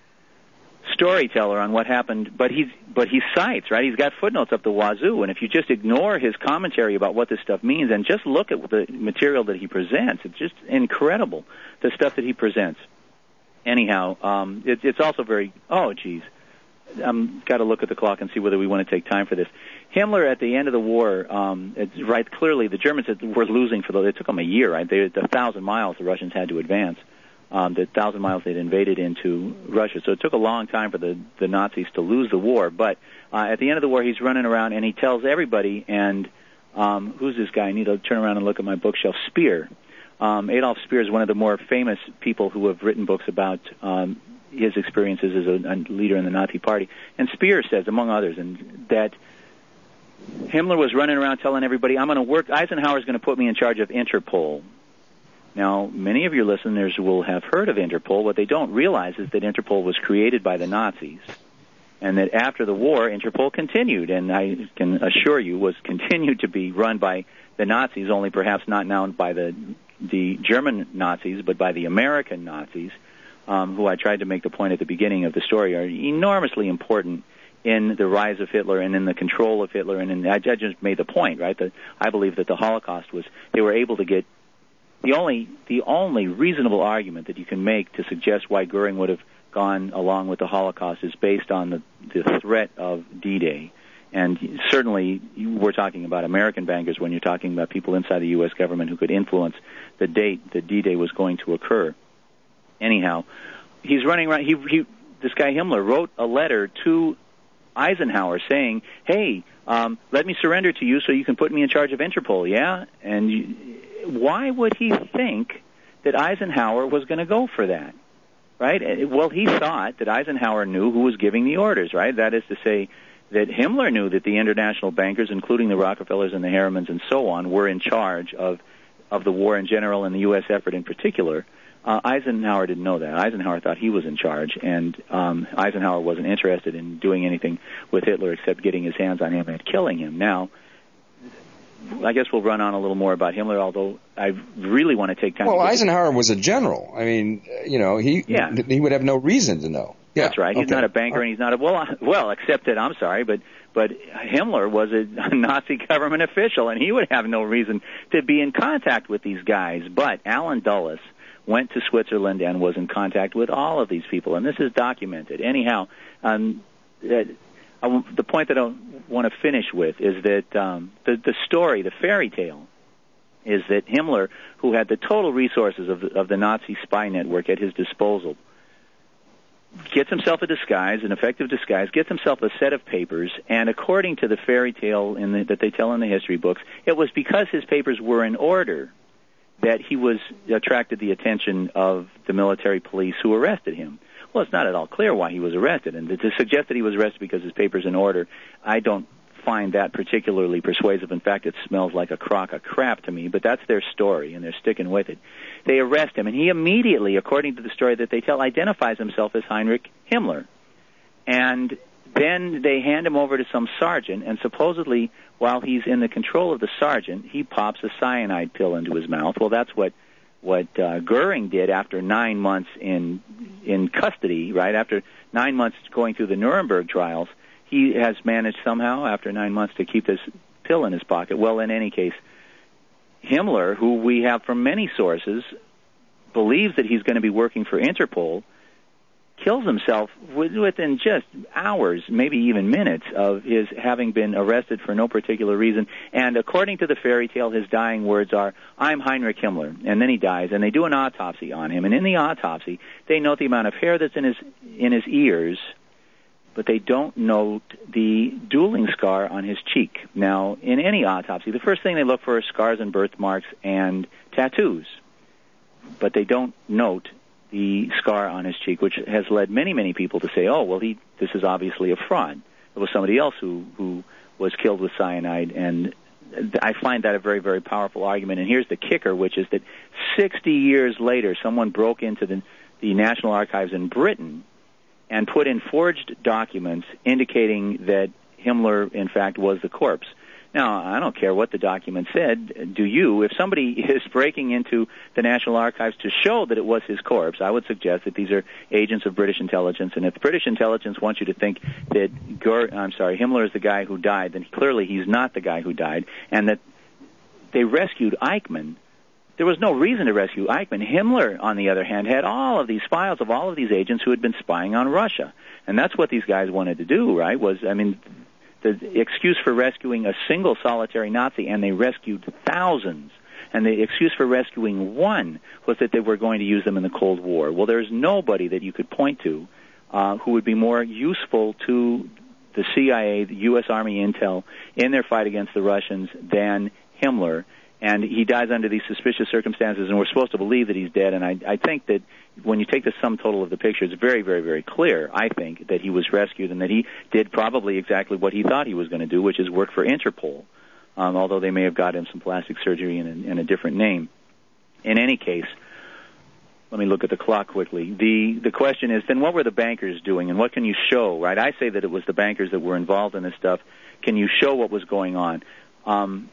Speaker 3: storyteller on what happened, but he's but he cites, right? He's got footnotes up the wazoo, and if you just ignore his commentary about what this stuff means and just look at the material that he presents, it's just incredible, the stuff that he presents. Anyhow, um, it, it's also very, oh, geez, I've got to look at the clock and see whether we want to take time for this. Himmler, at the end of the war, um, it's right, clearly the Germans were losing for the, it took them a year, right? They, the thousand miles the Russians had to advance. Um, the thousand miles they'd invaded into Russia. So it took a long time for the, the Nazis to lose the war. But uh, at the end of the war, he's running around and he tells everybody, and um, who's this guy? I need to turn around and look at my bookshelf. Speer. Um, Adolf Speer is one of the more famous people who have written books about um, his experiences as a, a leader in the Nazi Party. And Speer says, among others, and that Himmler was running around telling everybody, I'm going to work, Eisenhower's going to put me in charge of Interpol. Now, many of your listeners will have heard of Interpol. What they don't realize is that Interpol was created by the Nazis, and that after the war, Interpol continued, and I can assure you was continued to be run by the Nazis, only perhaps not now by the the German Nazis, but by the American Nazis, um, who I tried to make the point at the beginning of the story are enormously important in the rise of Hitler and in the control of Hitler. And in, I just made the point, right, that I believe that the Holocaust was, they were able to get The only the only reasonable argument that you can make to suggest why Goering would have gone along with the Holocaust is based on the, the threat of D-Day. And certainly we're talking about American bankers when you're talking about people inside the U S government who could influence the date that D-Day was going to occur. Anyhow, he's running around. He, he, this guy Himmler wrote a letter to Eisenhower saying, hey, um, let me surrender to you so you can put me in charge of Interpol, yeah? And you, why would he think that Eisenhower was going to go for that, right? Well, he thought that Eisenhower knew who was giving the orders, right? That is to say that Himmler knew that the international bankers, including the Rockefellers and the Harrimans and so on, were in charge of, of the war in general and the U S effort in particular. Uh, Eisenhower didn't know that. Eisenhower thought he was in charge, and um, Eisenhower wasn't interested in doing anything with Hitler except getting his hands on him and killing him. Now, I guess we'll run on a little more about Himmler, although I really want to take time.
Speaker 2: Well,
Speaker 3: to
Speaker 2: Eisenhower was a general. I mean, you know, he
Speaker 3: yeah.
Speaker 2: he would have no reason to know. Yeah,
Speaker 3: that's right. He's
Speaker 2: okay.
Speaker 3: not a banker, and he's not a well. Well, except that I'm sorry, but but Himmler was a, a Nazi government official, and he would have no reason to be in contact with these guys. But Alan Dulles went to Switzerland and was in contact with all of these people, and this is documented. Anyhow, um, uh, I, the point that I want to finish with is that um, the, the story, the fairy tale, is that Himmler, who had the total resources of the, of the Nazi spy network at his disposal, gets himself a disguise, an effective disguise, gets himself a set of papers, and according to the fairy tale in the, that they tell in the history books, it was because his papers were in order that he was attracted the attention of the military police who arrested him. Well, it's not at all clear why he was arrested, and to suggest that he was arrested because his paper's in order, I don't find that particularly persuasive. In fact, it smells like a crock of crap to me, but that's their story, and they're sticking with it. They arrest him, and he immediately, according to the story that they tell, identifies himself as Heinrich Himmler. And then they hand him over to some sergeant, and supposedly, while he's in the control of the sergeant, he pops a cyanide pill into his mouth. Well, that's what what uh, Goering did after nine months in in custody, right? After nine months going through the Nuremberg trials, he has managed somehow, after nine months, to keep this pill in his pocket. Well, in any case, Himmler, who we have from many sources, believes that he's going to be working for Interpol, kills himself within just hours, maybe even minutes, of his having been arrested for no particular reason. And according to the fairy tale, his dying words are, "I'm Heinrich Himmler." And then he dies, and they do an autopsy on him. And in the autopsy, they note the amount of hair that's in his in his ears, but they don't note the dueling scar on his cheek. Now, in any autopsy, the first thing they look for are scars and birthmarks and tattoos, but they don't note the scar on his cheek, which has led many, many people to say, oh, well, he this is obviously a fraud. It was somebody else who, who was killed with cyanide, and I find that a very, very powerful argument. And here's the kicker, which is that sixty years later, someone broke into the, the National Archives in Britain and put in forged documents indicating that Himmler, in fact, was the corpse. Now, I don't care what the document said. Do you? If somebody is breaking into the National Archives to show that it was his corpse, I would suggest that these are agents of British intelligence. And if British intelligence wants you to think that Gur- I'm sorry, Himmler is the guy who died, then clearly he's not the guy who died, and that they rescued Eichmann. There was no reason to rescue Eichmann. Himmler, on the other hand, had all of these files of all of these agents who had been spying on Russia. And that's what these guys wanted to do, right? Was, I mean, the excuse for rescuing a single solitary Nazi, and they rescued thousands. And the excuse for rescuing one was that they were going to use them in the Cold War. Well, there's nobody that you could point to uh, who would be more useful to the C I A, the U S Army intel, in their fight against the Russians than Himmler. And he dies under these suspicious circumstances, and we're supposed to believe that he's dead. And I, I think that when you take the sum total of the picture, it's very, very, very clear, I think, that he was rescued and that he did probably exactly what he thought he was going to do, which is work for Interpol, um, although they may have got him some plastic surgery and, and a different name. In any case, let me look at the clock quickly. The the question is, then what were the bankers doing, and what can you show, right? I say that it was the bankers that were involved in this stuff. Can you show what was going on? Um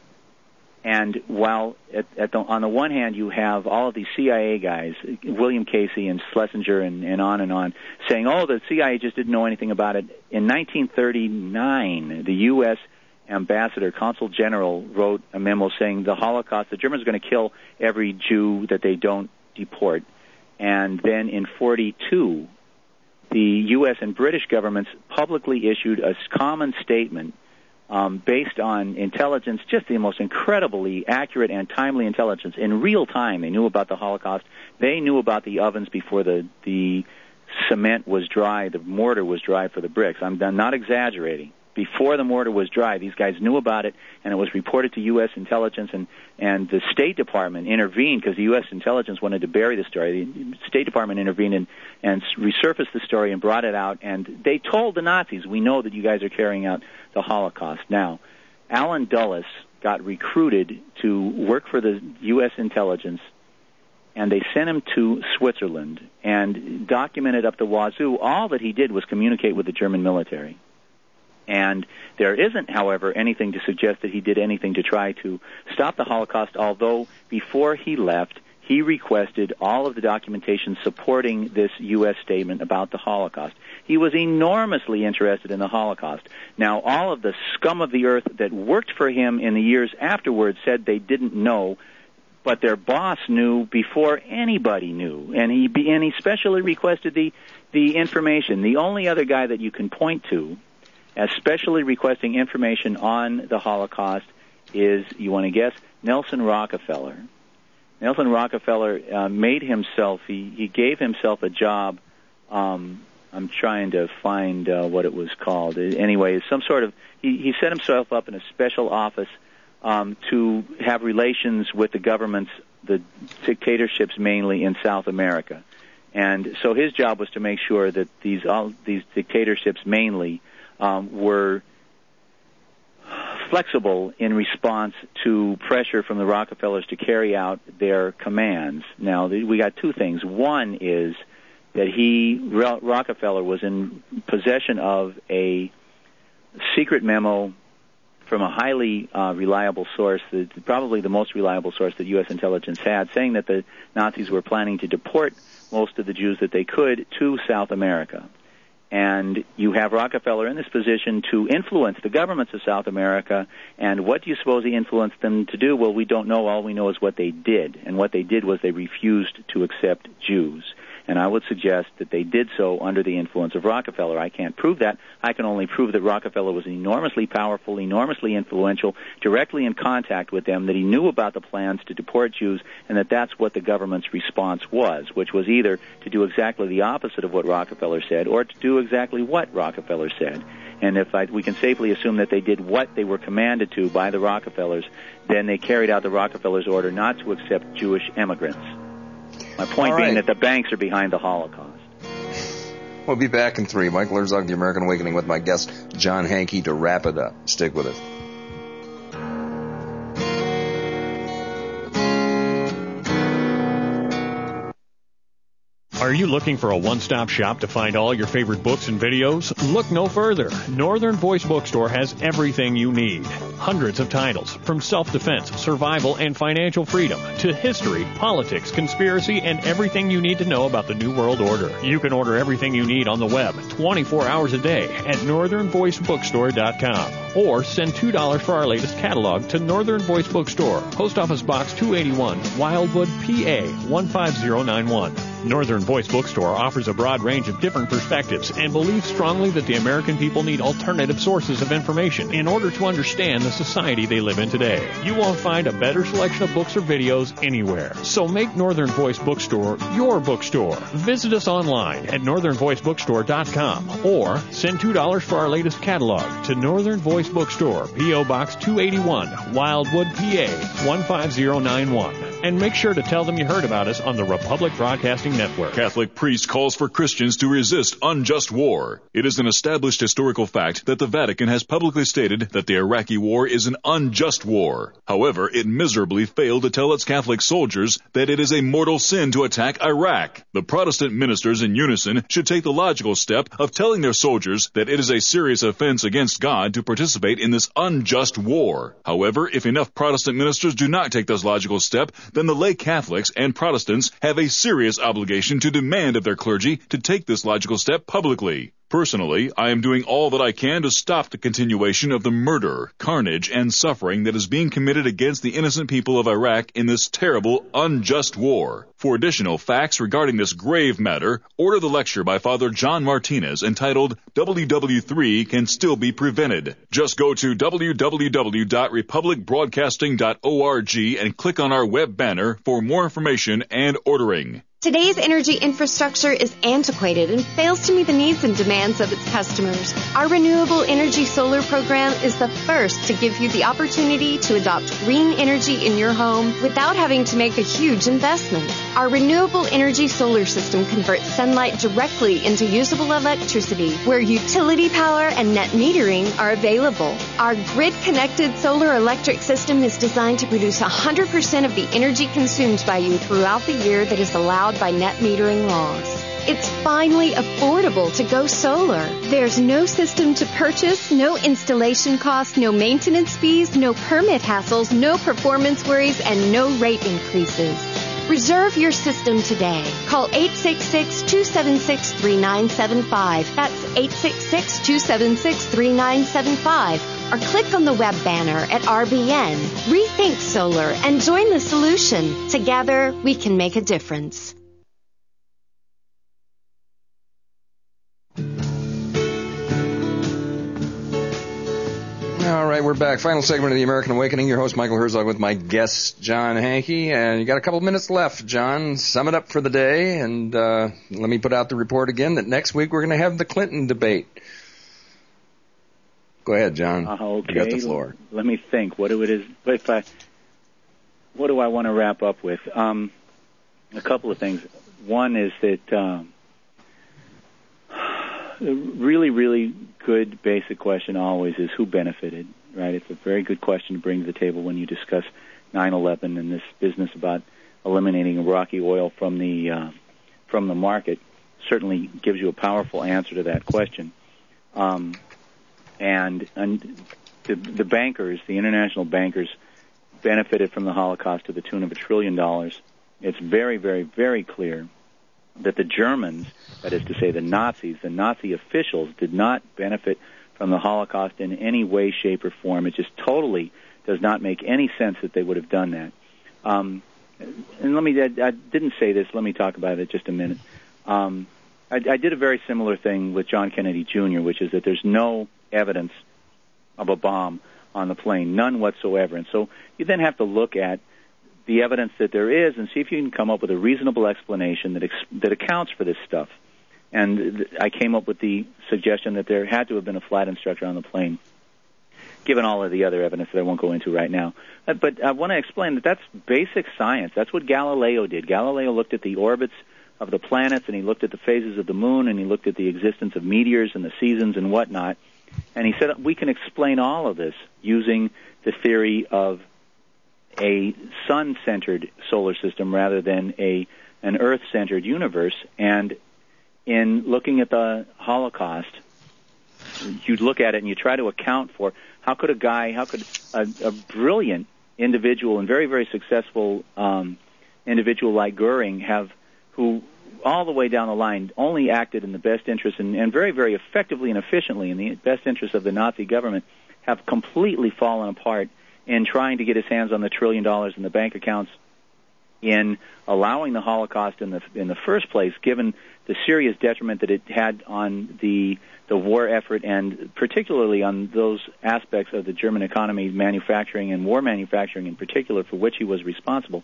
Speaker 3: And while at, at the, on the one hand you have all of these C I A guys, William Casey and Schlesinger and, and on and on, saying, oh, the C I A just didn't know anything about it. In nineteen thirty-nine, the U S ambassador, consul general, wrote a memo saying the Holocaust, the Germans are going to kill every Jew that they don't deport. And then in forty-two, the U S and British governments publicly issued a common statement Um, based on intelligence, just the most incredibly accurate and timely intelligence. In real time, they knew about the Holocaust. They knew about the ovens before the, the cement was dry, the mortar was dry for the bricks. I'm not exaggerating. Before the mortar was dry, these guys knew about it, and it was reported to U S intelligence, and, and the State Department intervened because the U S intelligence wanted to bury the story. The State Department intervened and, and resurfaced the story and brought it out, and they told the Nazis, we know that you guys are carrying out the Holocaust. Now, Alan Dulles got recruited to work for the U S intelligence, and they sent him to Switzerland and documented up the wazoo. All that he did was communicate with the German military. And there isn't, however, anything to suggest that he did anything to try to stop the Holocaust, although before he left, he requested all of the documentation supporting this U S statement about the Holocaust. He was enormously interested in the Holocaust. Now, all of the scum of the earth that worked for him in the years afterwards said they didn't know, but their boss knew before anybody knew. And he, and he specially requested the, the information. The only other guy that you can point to as specially requesting information on the Holocaust is, you want to guess, Nelson Rockefeller. Nelson Rockefeller uh, made himself, he, he gave himself a job, um, I'm trying to find uh, what it was called. Anyway, some sort of, he, he set himself up in a special office um, to have relations with the governments the dictatorships mainly in South America. And so his job was to make sure that these all these dictatorships mainly um, were flexible in response to pressure from the Rockefellers to carry out their commands. Now, we got two things. One is that he, Rockefeller, was in possession of a secret memo from a highly uh, reliable source, the, probably the most reliable source that U S intelligence had, saying that the Nazis were planning to deport most of the Jews that they could to South America. And you have Rockefeller in this position to influence the governments of South America. And what do you suppose he influenced them to do? Well, we don't know. All we know is what they did. And what they did was they refused to accept Jews. And I would suggest that they did so under the influence of Rockefeller. I can't prove that. I can only prove that Rockefeller was enormously powerful, enormously influential, directly in contact with them, that he knew about the plans to deport Jews, and that that's what the government's response was, which was either to do exactly the opposite of what Rockefeller said or to do exactly what Rockefeller said. And if I, we can safely assume that they did what they were commanded to by the Rockefellers, then they carried out the Rockefellers' order not to accept Jewish immigrants. My point
Speaker 2: right.
Speaker 3: being that the banks are behind the Holocaust.
Speaker 2: We'll be back in three. Michael Herzog, The American Awakening, with my guest, John Hankey, to wrap it up. Stick with us.
Speaker 8: Are you looking for a one-stop shop to find all your favorite books and videos? Look no further. Northern Voice Bookstore has everything you need. Hundreds of titles, from self-defense, survival, and financial freedom, to history, politics, conspiracy, and everything you need to know about the New World Order. You can order everything you need on the web twenty-four hours a day at northern voice bookstore dot com. Or send two dollars for our latest catalog to Northern Voice Bookstore, Post Office Box two eighty-one, Wildwood, P A one five zero nine one. Northern Voice Bookstore offers a broad range of different perspectives and believes strongly that the American people need alternative sources of information in order to understand the society they live in today. You won't find a better selection of books or videos anywhere. So make Northern Voice Bookstore your bookstore. Visit us online at northern voice bookstore dot com or send two dollars for our latest catalog to Northern Voice Bookstore, P O Box two eighty-one, Wildwood, P A one five zero nine one. And make sure to tell them you heard about us on the Republic Broadcasting Network.
Speaker 6: Catholic priest calls for Christians to resist unjust war. It is an established historical fact that the Vatican has publicly stated that the Iraqi war is an unjust war. However, it miserably failed to tell its Catholic soldiers that it is a mortal sin to attack Iraq. The Protestant ministers in unison should take the logical step of telling their soldiers that it is a serious offense against God to participate in this unjust war. However, if enough Protestant ministers do not take this logical step, then the lay Catholics and Protestants have a serious obligation to demand of their clergy to take this logical step publicly. Personally, I am doing all that I can to stop the continuation of the murder, carnage, and suffering that is being committed against the innocent people of Iraq in this terrible, unjust war. For additional facts regarding this grave matter, order the lecture by Father John Martinez entitled W W three Can Still Be Prevented. Just go to w w w dot republic broadcasting dot org and click on our web banner for more information and ordering.
Speaker 4: Today's energy infrastructure is antiquated and fails to meet the needs and demands of its customers. Our Renewable Energy Solar program is the first to give you the opportunity to adopt green energy in your home without having to make a huge investment. Our Renewable Energy Solar system converts sunlight directly into usable electricity, where utility power and net metering are available. Our grid-connected solar electric system is designed to produce one hundred percent of the energy consumed by you throughout the year that is allowed by net metering laws. It's finally affordable to go solar. There's no system to purchase, no installation costs, no maintenance fees, no permit hassles, no performance worries, and no rate increases. Reserve your system today. Call eight six six, two seven six, three nine seven five. That's eight six six, two seven six, three nine seven five. Or click on the web banner at R B N. Rethink solar and join the solution. Together, we can make a difference.
Speaker 2: All right, we're back. Final segment of The American Awakening. Your host, Michael Herzog, with my guest, John Hankey. And you got a couple minutes left, John. Sum it up for the day. And uh, let me put out the report again that next week we're going to have the Clinton debate. Go ahead, John.
Speaker 3: Uh, okay.
Speaker 2: You got the floor.
Speaker 3: Let me think. What it is. If I, what do I want to wrap up with? Um, a couple of things. One is that um, a really, really good basic question always is who benefited, right? It's a very good question to bring to the table when you discuss nine eleven and this business about eliminating Iraqi oil from the uh, from the market. Certainly gives you a powerful answer to that question. Um, and and the, the bankers, the international bankers, benefited from the Holocaust to the tune of a trillion dollars. It's very, very, very clear that the Germans, that is to say the Nazis, the Nazi officials, did not benefit from the Holocaust in any way, shape, or form. It just totally does not make any sense that they would have done that. Um, and let me, I, I didn't say this, let me talk about it just a minute. Um, I, I did a very similar thing with John Kennedy Junior, which is that there's no evidence of a bomb on the plane, none whatsoever. And so you then have to look at the evidence that there is and see if you can come up with a reasonable explanation that ex- that accounts for this stuff. And th- I came up with the suggestion that there had to have been a flat instructor on the plane, given all of the other evidence that I won't go into right now. Uh, but I want to explain that that's basic science. That's what Galileo did. Galileo looked at the orbits of the planets, and he looked at the phases of the moon, and he looked at the existence of meteors and the seasons and whatnot. And he said, we can explain all of this using the theory of a sun-centered solar system rather than a an earth-centered universe. And in looking at the Holocaust, you look at it and you try to account for how could a guy, how could a, a brilliant individual and very, very successful um, individual like Goering have, who all the way down the line only acted in the best interest and, and very, very effectively and efficiently in the best interest of the Nazi government, have completely fallen apart in trying to get his hands on the trillion dollars in the bank accounts, in allowing the Holocaust in the in the first place, given the serious detriment that it had on the the war effort and particularly on those aspects of the German economy, manufacturing and war manufacturing in particular, for which he was responsible.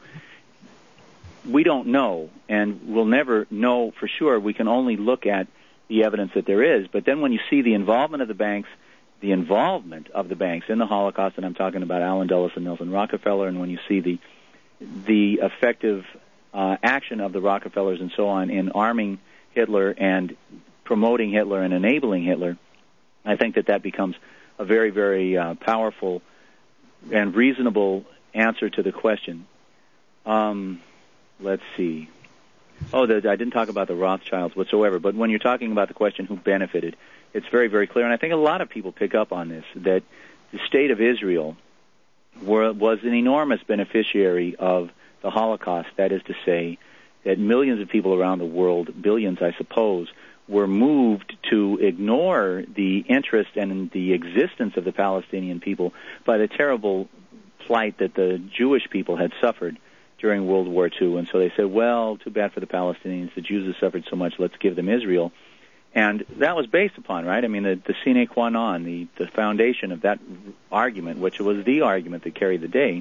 Speaker 3: We don't know, and we'll never know for sure. We can only look at the evidence that there is. But then when you see the involvement of the banks, the involvement of the banks in the Holocaust, and I'm talking about Allen Dulles and Nelson Rockefeller, and when you see the the effective uh, action of the Rockefellers and so on in arming Hitler and promoting Hitler and enabling Hitler, I think that that becomes a very, very uh, powerful and reasonable answer to the question. Um, let's see. Oh, the, I didn't talk about the Rothschilds whatsoever, but when you're talking about the question who benefited, it's very, very clear, and I think a lot of people pick up on this, that the state of Israel were, was an enormous beneficiary of the Holocaust. That is to say, that millions of people around the world, billions, I suppose, were moved to ignore the interest and the existence of the Palestinian people by the terrible plight that the Jewish people had suffered during World War Two. And so they said, well, too bad for the Palestinians. The Jews have suffered so much. Let's give them Israel. And that was based upon, right? I mean, the, the sine qua non, the, the foundation of that argument, which was the argument that carried the day,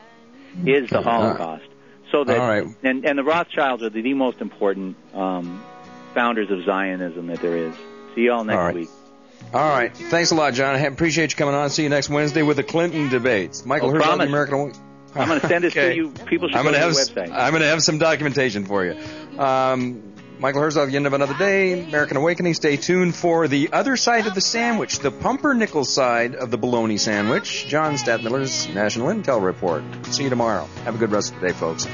Speaker 3: is the Holocaust. So that,
Speaker 2: All right.
Speaker 3: and, and the Rothschilds are the, the most important um, founders of Zionism that there is. See you all next
Speaker 2: all right.
Speaker 3: week.
Speaker 2: All right. Thanks a lot, John. I appreciate you coming on. See you next Wednesday with the Clinton debates. Michael
Speaker 3: Oh,
Speaker 2: Herzog,
Speaker 3: promise.
Speaker 2: the American...
Speaker 3: I'm going to send this
Speaker 2: okay.
Speaker 3: to you. People should
Speaker 2: I'm
Speaker 3: go
Speaker 2: gonna
Speaker 3: to
Speaker 2: have
Speaker 3: the
Speaker 2: s-
Speaker 3: website.
Speaker 2: I'm going to have some documentation for you. Um, Michael Herzog, the end of another day, American Awakening. Stay tuned for the other side of the sandwich, the pumpernickel side of the bologna sandwich. John Stadtmiller's National Intel Report. See you tomorrow. Have a good rest of the day, folks.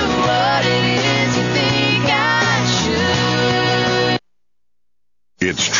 Speaker 12: It's